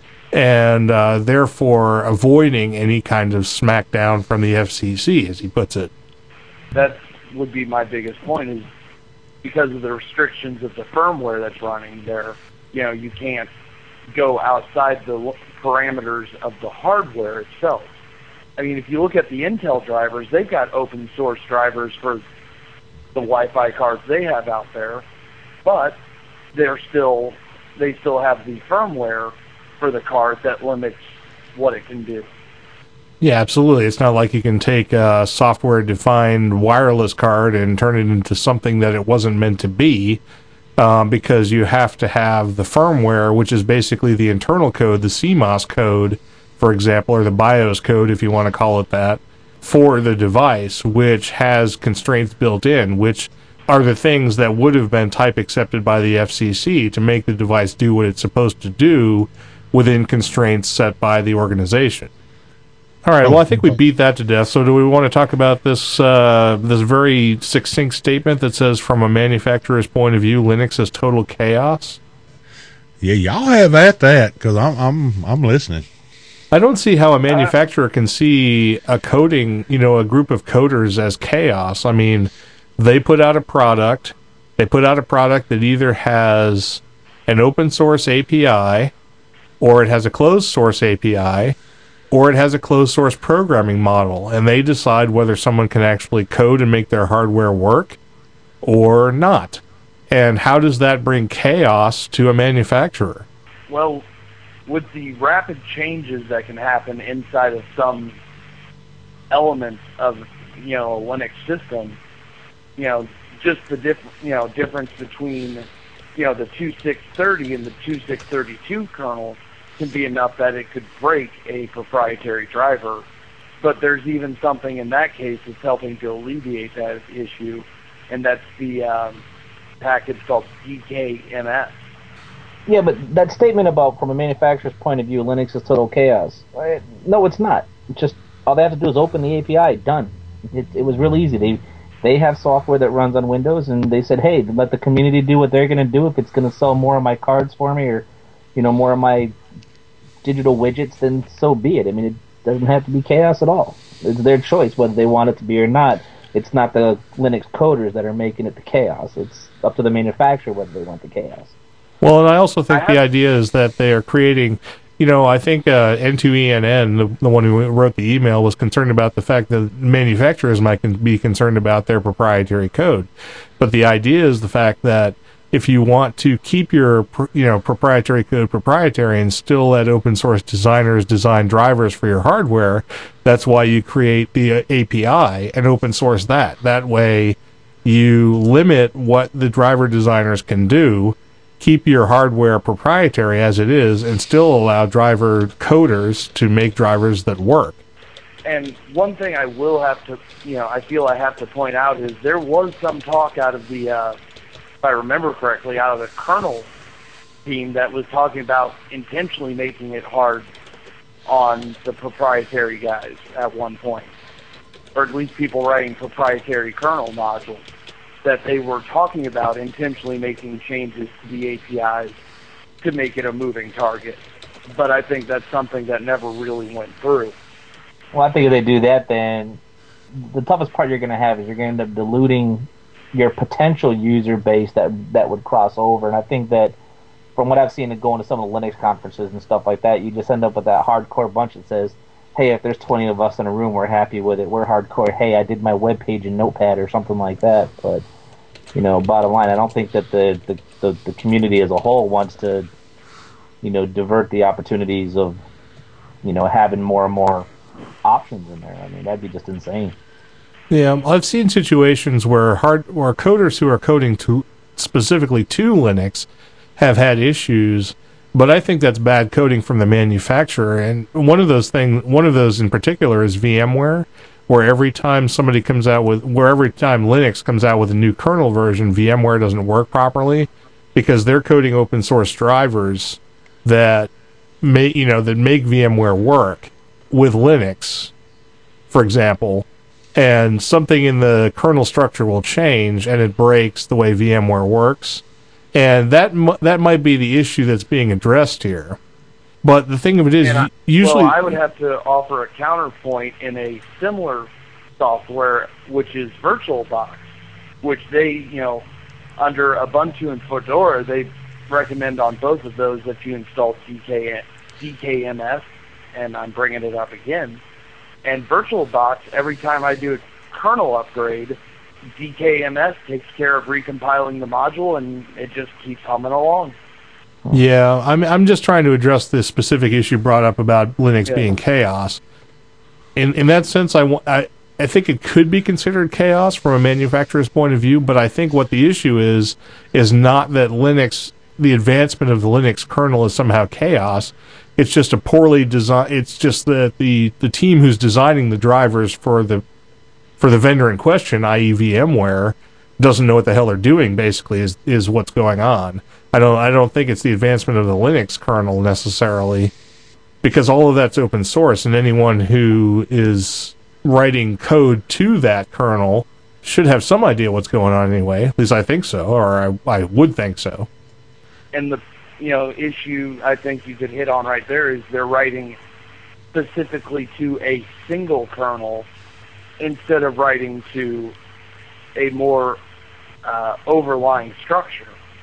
And uh, therefore avoiding any kind of smackdown from the F C C, as he puts it. That would be my biggest point, is because of the restrictions of the firmware that's running there, you know, you can't go outside the parameters of the hardware itself. I mean, if you look at the Intel drivers, they've got open source drivers for the Wi-Fi cards they have out there, but they're still they still have the firmware for the card that limits what it can do. Yeah, absolutely. It's not like you can take a software-defined wireless card and turn it into something that it wasn't meant to be, um, because you have to have the firmware, which is basically the internal code, the C MOS code, for example, or the BIOS code, if you want to call it that, for the device, which has constraints built in, which are the things that would have been type accepted by the F C C to make the device do what it's supposed to do within constraints set by the organization. All right, well, I think we beat that to death. So do we want to talk about this uh, this very succinct statement that says, from a manufacturer's point of view, Linux is total chaos? Yeah, y'all have at that, because I'm, I'm, I'm listening. I don't see how a manufacturer can see a coding, you know, a group of coders as chaos. I mean, they put out a product. They put out a product that either has an open source A P I, or it has a closed source A P I, or it has a closed source programming model, and they decide whether someone can actually code and make their hardware work or not. And how does that bring chaos to a manufacturer? Well, with the rapid changes that can happen inside of some elements of, you know, a Linux system, you know, just the diff- you know, difference between, you know, the two point six thirty and the two point six thirty-two kernel can be enough that it could break a proprietary driver. But there's even something in that case that's helping to alleviate that issue, and that's the um, package called D K M S. Yeah, but that statement about from a manufacturer's point of view, Linux is total chaos. No, it's not. It's just all they have to do is open the A P I. Done. It, it was real easy. They they have software that runs on Windows, and they said, hey, let the community do what they're going to do. If it's going to sell more of my cards for me, or you know, more of my digital widgets, then so be it. I mean, it doesn't have to be chaos at all. It's their choice whether they want it to be or not. It's not the Linux coders that are making it the chaos. It's up to the manufacturer whether they want the chaos. Well, and I also think the idea is that they are creating, you know, I think uh, N two E N N, the, the one who wrote the email, was concerned about the fact that manufacturers might be concerned about their proprietary code. But the idea is the fact that if you want to keep your, you know, proprietary code proprietary and still let open source designers design drivers for your hardware, that's why you create the A P I and open source that. That way you limit what the driver designers can do, keep your hardware proprietary as it is, and still allow driver coders to make drivers that work. And one thing I will have to, you know, I feel I have to point out is there was some talk out of the, uh, if I remember correctly, out of the kernel team that was talking about intentionally making it hard on the proprietary guys at one point, or at least people writing proprietary kernel modules, that they were talking about intentionally making changes to the A P Is to make it a moving target. But I think that's something that never really went through. Well, I think if they do that, then the toughest part you're going to have is you're going to end up diluting your potential user base that that would cross over. And I think that from what I've seen in going to some of the Linux conferences and stuff like that, you just end up with that hardcore bunch that says, hey, if there's twenty of us in a room, we're happy with it. We're hardcore. Hey, I did my web page in Notepad or something like that. But, you know, bottom line, I don't think that the, the, the, the community as a whole wants to, you know, divert the opportunities of, you know, having more and more options in there. I mean, that'd be just insane. Yeah, I've seen situations where hard where coders who are coding to specifically to Linux have had issues, but I think that's bad coding from the manufacturer. And one of those things, one of those in particular, is VMware, where every time somebody comes out with, where every time Linux comes out with a new kernel version, VMware doesn't work properly because they're coding open source drivers that make, you know, that make VMware work with Linux, for example. And something in the kernel structure will change, and it breaks the way VMware works. And that that might be the issue that's being addressed here. But the thing of it is, I, usually... Well, I would have to offer a counterpoint in a similar software, which is VirtualBox, which they, you know, under Ubuntu and Fedora, they recommend on both of those that you install D K, D K M S, and I'm bringing it up again. And VirtualBox, every time I do a kernel upgrade, D K M S takes care of recompiling the module, and it just keeps humming along. Yeah, I'm I'm just trying to address this specific issue brought up about Linux yeah. being chaos. In in that sense, I, I, I think it could be considered chaos from a manufacturer's point of view, but I think what the issue is, is not that Linux, the advancement of the Linux kernel is somehow chaos. It's just a poorly designed. It's just that the, the team who's designing the drivers for the for the vendor in question, that is, VMware, doesn't know what the hell they're doing. Basically, is is what's going on. I don't I don't think it's the advancement of the Linux kernel necessarily, because all of that's open source, and anyone who is writing code to that kernel should have some idea what's going on anyway. At least I think so, or I I would think so. And the you know, issue I think you could hit on right there is they're writing specifically to a single kernel instead of writing to a more uh, overlying structure.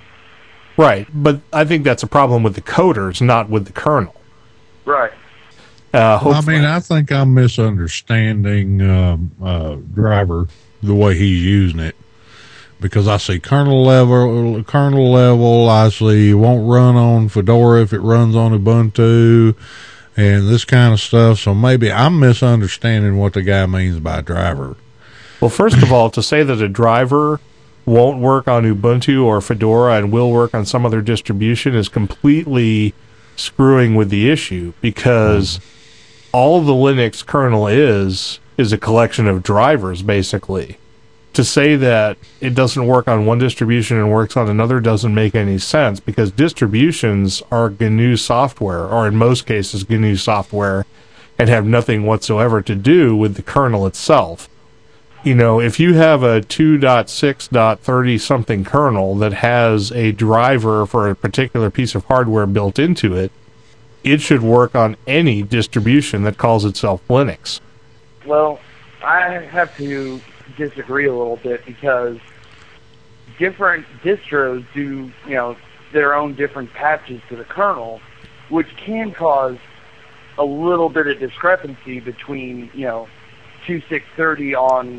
Right, but I think that's a problem with the coders, not with the kernel. Right. Uh, I mean, I think I'm misunderstanding um, uh, Driver the way he's using it, because I see kernel level, kernel level. I see it won't run on Fedora if it runs on Ubuntu, and this kind of stuff. So maybe I'm misunderstanding what the guy means by driver. Well, first of all, to say that a driver won't work on Ubuntu or Fedora and will work on some other distribution is completely screwing with the issue, because all the Linux kernel is is a collection of drivers, basically. To say that it doesn't work on one distribution and works on another doesn't make any sense, because distributions are G N U software, or in most cases G N U software, and have nothing whatsoever to do with the kernel itself. You know, if you have a two point six point thirty something kernel that has a driver for a particular piece of hardware built into it, it should work on any distribution that calls itself Linux. Well, I have to disagree a little bit, because different distros do, you know, their own different patches to the kernel, which can cause a little bit of discrepancy between, you know, two point six thirty on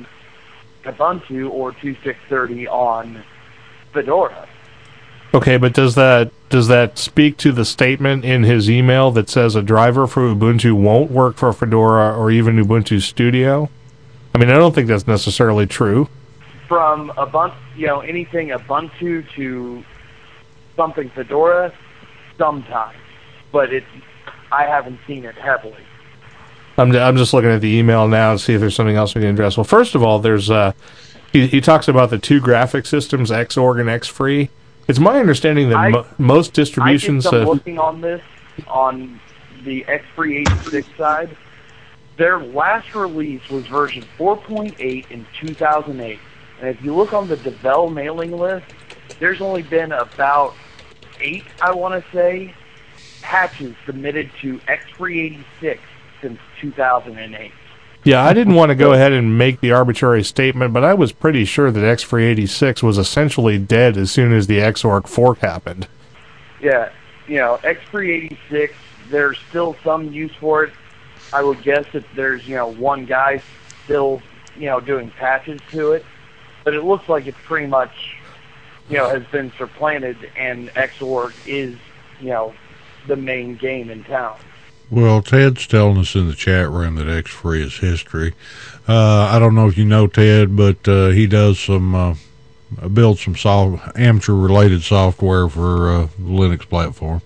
Ubuntu or two point six thirty on Fedora. Okay, but does that does that speak to the statement in his email that says a driver for Ubuntu won't work for Fedora or even Ubuntu Studio? I mean, I don't think that's necessarily true. From Ubuntu, you know, anything Ubuntu to something Fedora, sometimes, but it's I haven't seen it heavily. I'm I'm just looking at the email now to see if there's something else we can address. Well, first of all, there's uh, he he talks about the two graphic systems, Xorg and Xfree. It's my understanding that I, mo- most distributions. I did some uh, looking on this on the Xfree eighty-six side. Their last release was version four point eight in two thousand eight, and if you look on the Devel mailing list, there's only been about eight, I want to say, patches submitted to Xfree eighty-six since two thousand eight. Yeah, I didn't want to go ahead and make the arbitrary statement, but I was pretty sure that Xfree eighty-six was essentially dead as soon as the Xorg fork happened. Yeah, you know, Xfree eighty-six, there's still some use for it. I would guess that there's, you know, one guy still, you know, doing patches to it, but it looks like it's pretty much, you know, has been supplanted, and Xorg is, you know, the main game in town. Well, Ted's telling us in the chat room that Xfree is history. Uh, I don't know if you know Ted, but uh, he does some, uh, builds some soft, amateur-related software for uh, the Linux platform.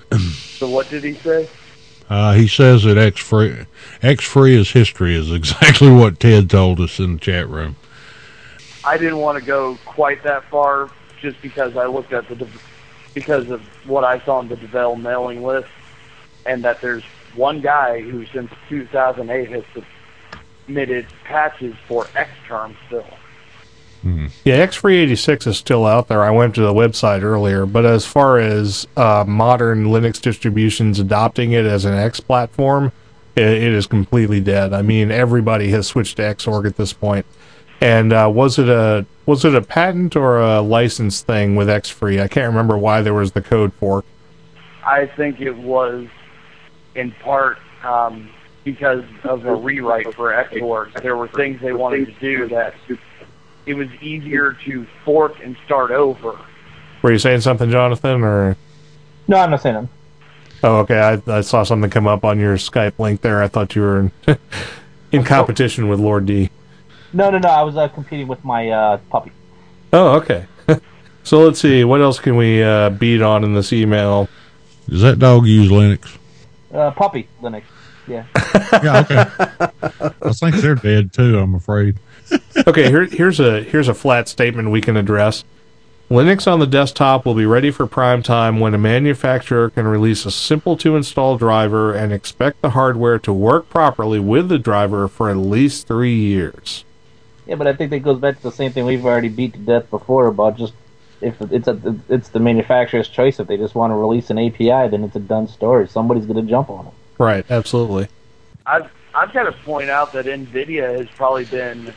So what did he say? Uh, he says that Xfree, Xfree is history is exactly what Ted told us in the chat room. I didn't want to go quite that far, just because I looked at the, because of what I saw on the Devel mailing list, and that there's one guy who since two thousand eight has submitted patches for Xterm still. Hmm. Yeah, Xfree eighty-six is still out there. I went to the website earlier, but as far as uh, modern Linux distributions adopting it as an X platform, it, it is completely dead. I mean, everybody has switched to Xorg at this point. And uh, was it a was it a patent or a license thing with Xfree? I can't remember why there was the code fork. I think it was in part um, because of a rewrite for Xorg. There were things they wanted to do that it was easier to fork and start over. Were you saying something, Jonathan, or? No, I'm not saying them. Oh, okay. I, I saw something come up on your Skype link there. I thought you were in, in competition with Lord D. No, no, no. I was uh, competing with my uh, puppy. Oh, okay. So let's see. What else can we uh, beat on in this email? Does that dog use Linux? Uh, puppy Linux. Yeah. Yeah. Okay. I think they're dead too, I'm afraid. Okay, here, here's a here's a flat statement we can address. Linux on the desktop will be ready for prime time when a manufacturer can release a simple-to-install driver and expect the hardware to work properly with the driver for at least three years. Yeah, but I think that goes back to the same thing we've already beat to death before about just if it's a it's the manufacturer's choice. If they just want to release an A P I, then it's a done story. Somebody's going to jump on it. Right, absolutely. I've I've got to point out that NVIDIA has probably been,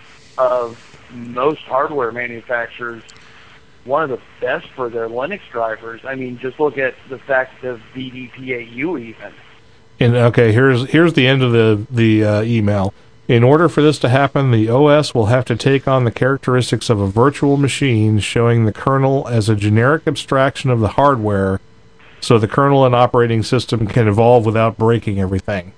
of most hardware manufacturers, one of the best for their Linux drivers. I mean, just look at the fact of V D P A U even. And okay, here's here's the end of the the uh, email. In order for this to happen, the O S will have to take on the characteristics of a virtual machine, showing the kernel as a generic abstraction of the hardware, so the kernel and operating system can evolve without breaking everything.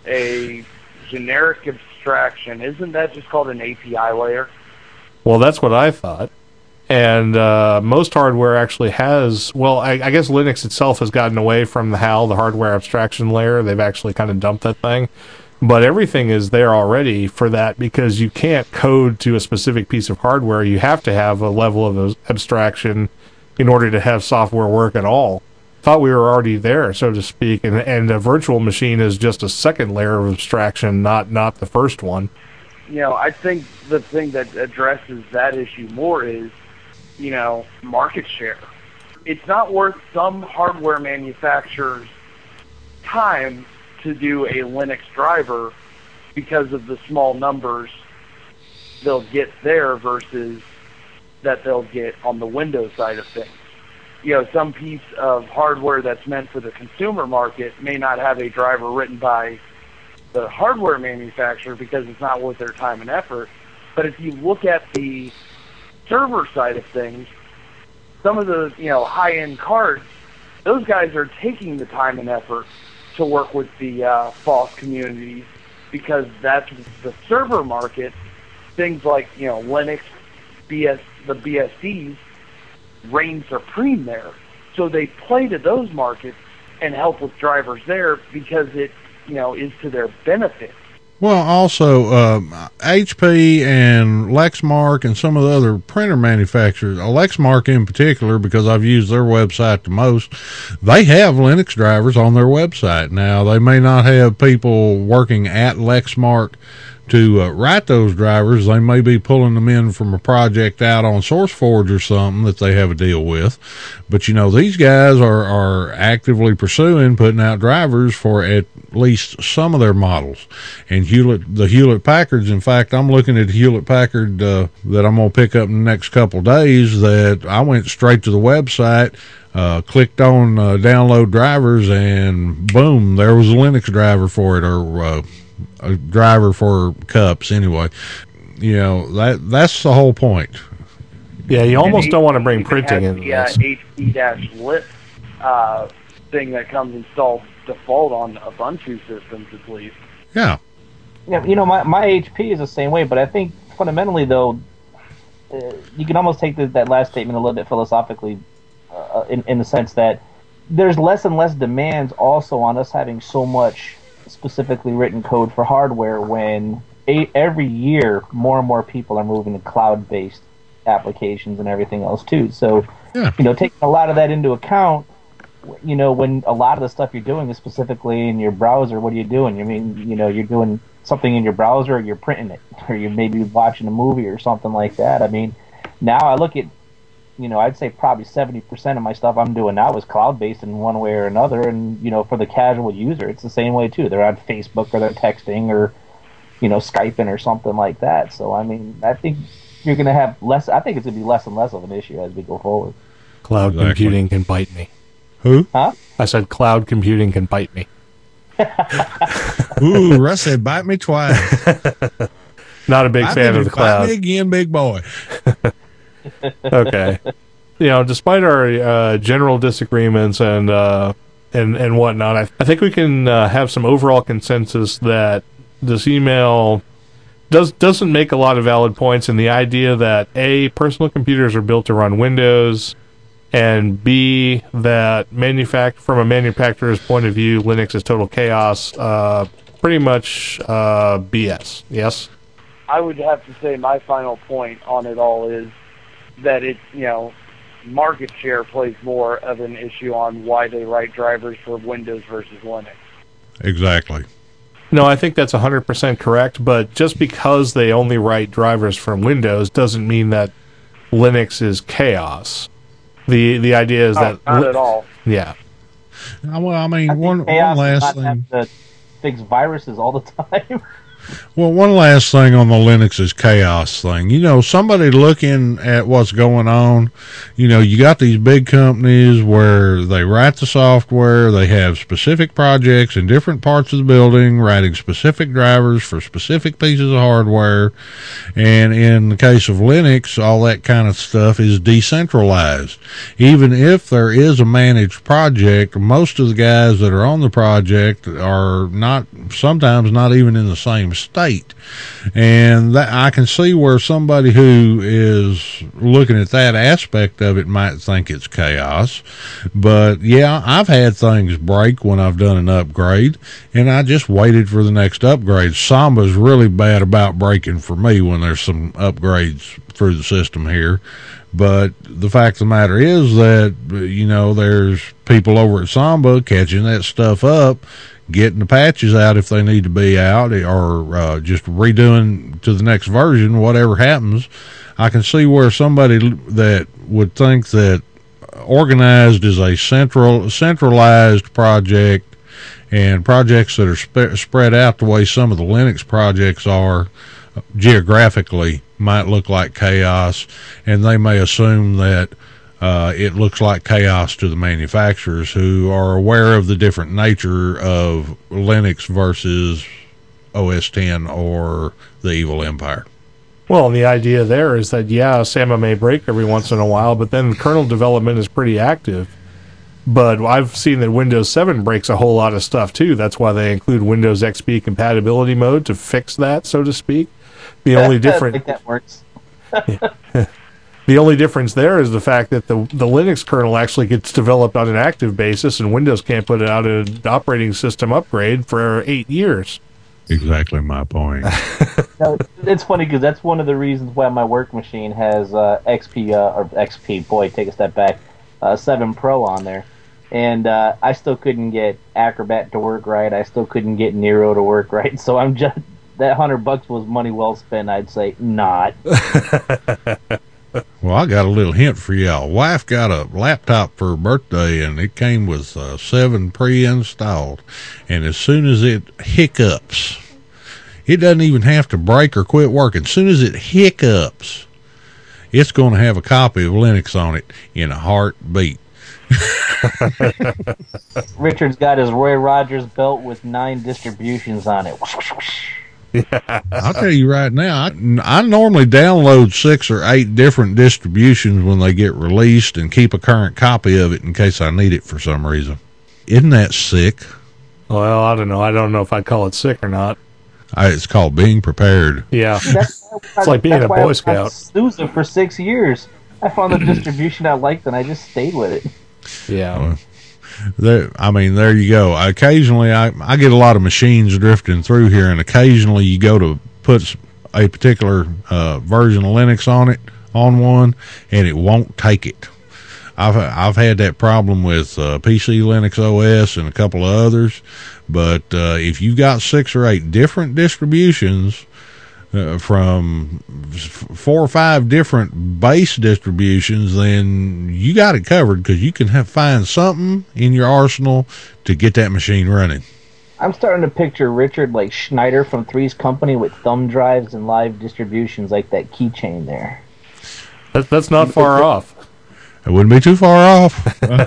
A generic abstraction, isn't that just called an A P I layer? Well, that's what I thought. And uh, most hardware actually has, well, I, I guess Linux itself has gotten away from the H A L, the hardware abstraction layer. They've actually kind of dumped that thing. But everything is there already for that, because you can't code to a specific piece of hardware. You have to have a level of abstraction in order to have software work at all. Thought we were already there, so to speak, and, and a virtual machine is just a second layer of abstraction, not not the first one. You know, I think the thing that addresses that issue more is, you know, market share. It's not worth some hardware manufacturer's time to do a Linux driver because of the small numbers they'll get there versus that they'll get on the Windows side of things. You know, some piece of hardware that's meant for the consumer market may not have a driver written by the hardware manufacturer because it's not worth their time and effort. But if you look at the server side of things, some of the, you know, high-end cards, those guys are taking the time and effort to work with the uh, F O S communities, because that's the server market. Things like, you know, Linux, B S, the B S Ds reign supreme there. So they play to those markets and help with drivers there because it, you know, is to their benefit. Well, also, uh, H P and Lexmark and some of the other printer manufacturers, uh, Lexmark in particular, because I've used their website the most, they have Linux drivers on their website. Now, they may not have people working at Lexmark to uh, write those drivers. They may be pulling them in from a project out on SourceForge or something that they have a deal with. But, you know, these guys are, are actively pursuing putting out drivers for at least some of their models. And Hewlett, the Hewlett-Packards, in fact, I'm looking at Hewlett-Packard uh, that I'm going to pick up in the next couple of days, that I went straight to the website, uh, clicked on uh, download drivers, and boom, there was a Linux driver for it, or uh, a driver for cups anyway. You know, that that's the whole point. Yeah, you almost And don't want to bring even printing has into the, uh, this. H P-lit uh, thing that comes installed default on Ubuntu systems, at least. Yeah. Yeah, you know, my, my H P is the same way, but I think fundamentally, though, uh, you can almost take the, that last statement a little bit philosophically, uh, in, in the sense that there's less and less demands also on us having so much specifically written code for hardware, when a, every year more and more people are moving to cloud-based applications and everything else too. So, yeah. you know, taking a lot of that into account, you know, when a lot of the stuff you're doing is specifically in your browser, what are you doing? You mean, you know, you're doing something in your browser, or you're printing it, or you're maybe watching a movie or something like that. I mean, now I look at, you know, I'd say probably seventy percent of my stuff I'm doing now is cloud-based in one way or another. And, you know, for the casual user, it's the same way too. They're on Facebook, or they're texting, or, you know, Skyping or something like that. So, I mean, I think you're going to have less, I think it's going to be less and less of an issue as we go forward. Cloud Exactly. computing can bite me. Who? Huh? I said cloud computing can bite me. Ooh, Russ said, bite me twice. Not a big Bite fan me, of the bite cloud. me again, big boy. Okay. You know, despite our uh, general disagreements and uh, and and whatnot, I, I think we can uh, have some overall consensus that this email does doesn't make a lot of valid points in the idea that A, personal computers are built to run Windows, and B, that manufact from a manufacturer's point of view, Linux is total chaos. Uh, pretty much uh, B S. Yes. I would have to say my final point on it all is that it, you know, market share plays more of an issue on why they write drivers for Windows versus Linux. Exactly. No, I think that's one hundred percent correct, but just because they only write drivers from Windows doesn't mean that Linux is chaos. The the idea is No, that... not at all. Yeah. Well, I mean, I think one, chaos one does last not have thing. to fix viruses all the time. Well, one last thing on the Linux is chaos thing. You know, somebody looking at what's going on, you know, you got these big companies where they write the software, they have specific projects in different parts of the building, writing specific drivers for specific pieces of hardware. And in the case of Linux, all that kind of stuff is decentralized. Even if there is a managed project, most of the guys that are on the project are not, sometimes not even in the same state. And that, I can see where somebody who is looking at that aspect of it might think it's chaos. But yeah, I've had things break when I've done an upgrade, and I just waited for the next upgrade. Samba's really bad about breaking for me when there's some upgrades through the system here. But the fact of the matter is that, you know, there's people over at Samba catching that stuff up, getting the patches out if they need to be out, or uh, just redoing to the next version, whatever happens. I can see where somebody that would think that organized is a central centralized project, and projects that are sp- spread out the way some of the Linux projects are geographically might look like chaos, and they may assume that Uh, it looks like chaos to the manufacturers who are aware of the different nature of Linux versus O S ten or the Evil Empire. Well, the idea there is that, yeah, Samba may break every once in a while, but then kernel development is pretty active. But I've seen that Windows seven breaks a whole lot of stuff, too. That's why they include Windows X P compatibility mode to fix that, so to speak. The only difference... I think that works. Yeah. The only difference there is the fact that the the Linux kernel actually gets developed on an active basis, and Windows can't put out an operating system upgrade for eight years. Exactly my point. Now, it's funny because that's one of the reasons why my work machine has uh, X P, uh, or X P, boy, take a step back, uh, seven Pro on there. And uh, I still couldn't get Acrobat to work right. I still couldn't get Nero to work right. So I'm just, that hundred bucks was money well spent, I'd say not. Well, I got a little hint for y'all. Wife got a laptop for her birthday, and it came with uh, seven pre-installed. And as soon as it hiccups, it doesn't even have to break or quit working. As soon as it hiccups, it's going to have a copy of Linux on it in a heartbeat. Richard's got his Roy Rogers belt with nine distributions on it. Yeah. I'll tell you right now, I, I normally download six or eight different distributions when they get released and keep a current copy of it in case I need it for some reason. Isn't that sick? Well, I don't know. I don't know if I'd call it sick or not. I, it's called being prepared. Yeah. That's, it's like being a Boy I, Scout. I was snoozing for six years. I found the distribution I liked, and I just stayed with it. Yeah. Well, there, I mean, there you go. Occasionally, I, I get a lot of machines drifting through here, and occasionally you go to put a particular uh, version of Linux on it, on one, and it won't take it. I've I've had that problem with uh, P C Linux O S and a couple of others, but uh, if you've got six or eight different distributions uh, from four or five different base distributions, then you got it covered, because you can have, find something in your arsenal to get that machine running. I'm starting to picture Richard like Schneider from Three's Company with thumb drives and live distributions like that keychain there. That, that's not far off. It wouldn't be too far off.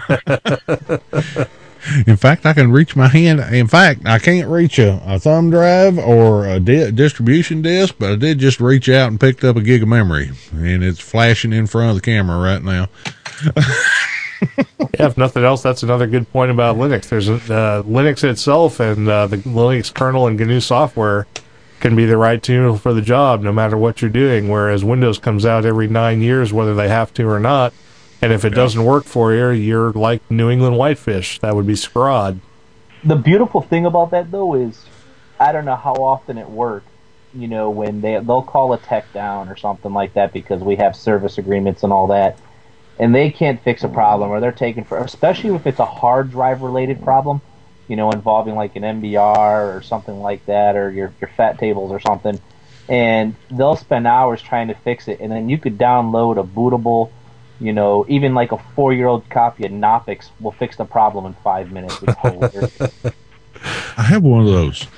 In fact, I can reach my hand. In fact, I can't reach a, a thumb drive or a di- distribution disc, but I did just reach out and picked up a gig of memory, and it's flashing in front of the camera right now. Yeah, if nothing else, that's another good point about Linux. There's uh, Linux itself, and uh, the Linux kernel and G N U software can be the right tool for the job, no matter what you're doing, whereas Windows comes out every nine years, whether they have to or not. And if it yeah. doesn't work for you, you're like New England Whitefish. That would be scrod. The beautiful thing about that, though, is I don't know how often it works. You know, when they, they'll call a tech down or something like that because we have service agreements and all that, and they can't fix a problem, or they're taking for, especially if it's a hard drive-related problem, you know, involving like an M B R or something like that, or your, your fat tables or something, and they'll spend hours trying to fix it, and then you could download a bootable, you know, even like a four-year-old copy of Knoppix will fix the problem in five minutes. It's hilarious. I have one of those.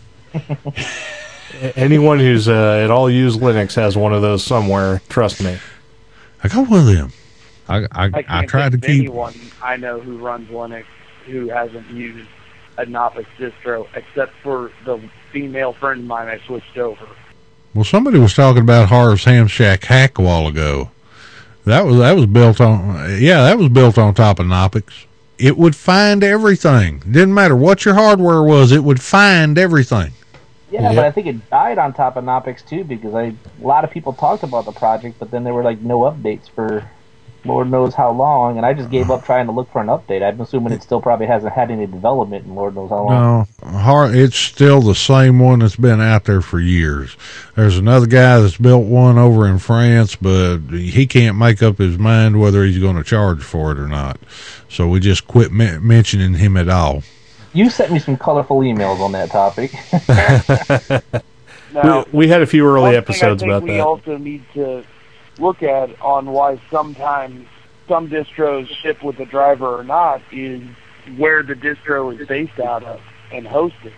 Anyone who's uh, at all used Linux has one of those somewhere. Trust me. I got one of them. I I, I, can't I tried to think of keep. anyone I know who runs Linux who hasn't used a Knoppix distro, except for the female friend of mine I switched over. Well, somebody was talking about Harv's Ham Shack hack a while ago. That was that was built on yeah, that was built on top of Knoppix. It would find everything. Didn't matter what your hardware was, it would find everything. Yeah, Yeah. but I think it died on top of Knoppix too, because I, a lot of people talked about the project, but then there were like no updates for Lord knows how long, and I just gave up trying to look for an update. I'm assuming it still probably hasn't had any development in Lord knows how long. No, Har it's still the same one that's been out there for years. There's another guy that's built one over in France, but he can't make up his mind whether he's going to charge for it or not. So we just quit me- mentioning him at all. You sent me some colorful emails on that topic. Now, we, we had a few early one episodes thing I think about we that. also need to look at on why sometimes some distros ship with a driver or not is where the distro is based out of and hosted.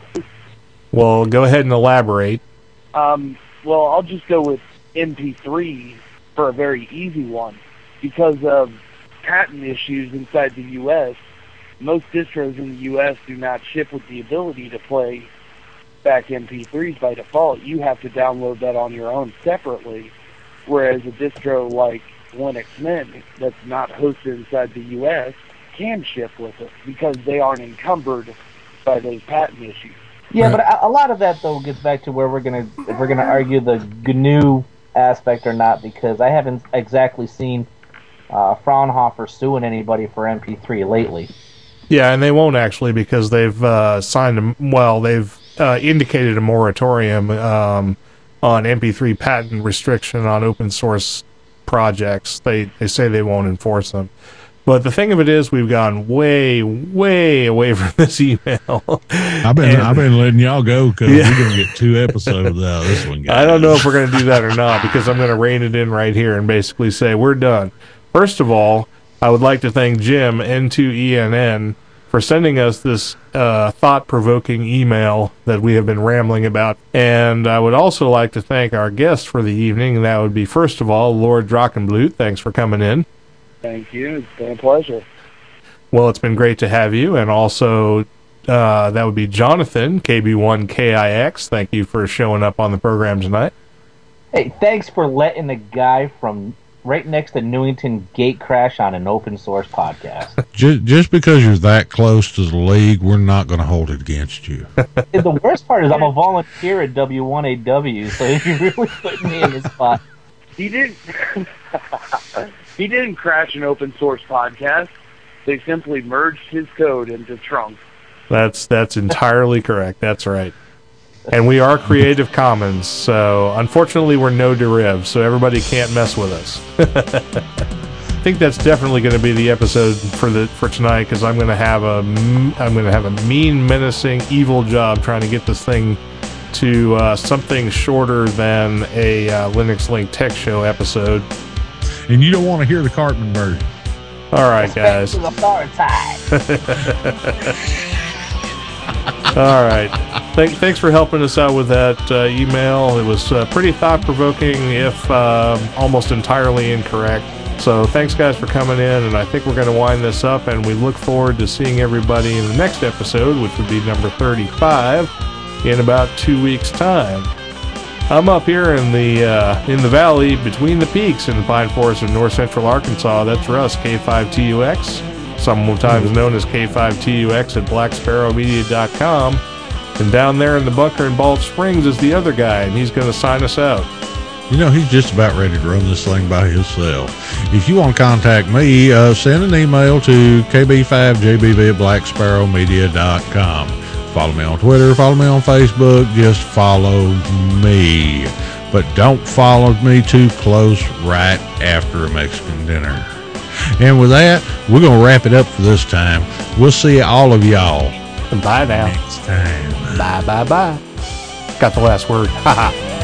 Well, go ahead and elaborate. Um, well, I'll just go with M P three for a very easy one. Because of patent issues inside the U S, most distros in the U S do not ship with the ability to play back M P threes by default. You have to download that on your own separately, whereas a distro like Linux Mint that's not hosted inside the U S can ship with it because they aren't encumbered by those patent issues. Yeah, Right. but a, a lot of that though gets back to where we're gonna if we're gonna argue the G N U aspect or not, because I haven't exactly seen uh, Fraunhofer suing anybody for M P three lately. Yeah, and they won't actually because they've uh, signed a, well, they've uh, indicated a moratorium um, on M P three patent restriction on open source projects. They they say they won't enforce them. But the thing of it is, we've gone way, way away from this email. I've been And- I've been letting y'all go because Yeah. we're gonna get two episodes out of this one, guys. I don't know if we're going to do that or not because I'm going to rein it in right here and basically say we're done. First of all, I would like to thank Jim, N two E N N, for sending us this uh, thought-provoking email that we have been rambling about. And I would also like to thank our guest for the evening, and that would be, first of all, Lord Drachenblut. Thanks for coming in. Thank you. It's been a pleasure. Well, it's been great to have you. And also, uh, that would be Jonathan, K B one K I X. Thank you for showing up on the program tonight. Hey, thanks for letting the guy from right next to Newington gate crash on an open source podcast. Just, just because you're that close to the league, we're not going to hold it against you. And the worst part is I'm a volunteer at W one A W, so you really put me in the spot. He didn't. He didn't crash an open source podcast. They simply merged his code into Trunk. That's that's entirely correct. That's right. And we are Creative Commons, so unfortunately we're no deriv, so everybody can't mess with us. I think that's definitely going to be the episode for the for tonight because I'm going to have a m- I'm going to have a mean, menacing, evil job trying to get this thing to uh, something shorter than a uh, Linux Link Tech Show episode. And you don't want to hear the Cartman version. All right, guys. Respect to authority. All right. Thank, thanks for helping us out with that uh, email. It was uh, pretty thought-provoking, if uh, almost entirely incorrect. So thanks, guys, for coming in, and I think we're going to wind this up, and we look forward to seeing everybody in the next episode, which would be number thirty-five, in about two weeks' time. I'm up here in the uh, in the valley between the peaks in the Pine Forest of north central Arkansas. That's Russ, K five T U X, sometimes known as K five T U X at black sparrow media dot com. And down there in the bunker in Bald Springs is the other guy, and he's going to sign us out. You know, he's just about ready to run this thing by himself. If you want to contact me, uh, send an email to k b five j b v at black sparrow media dot com. Follow me on Twitter, follow me on Facebook, just follow me. But don't follow me too close right after a Mexican dinner. And with that, we're going to wrap it up for this time. We'll see all of y'all Bye now. next time. Bye, bye, bye. Got the last word. Ha ha.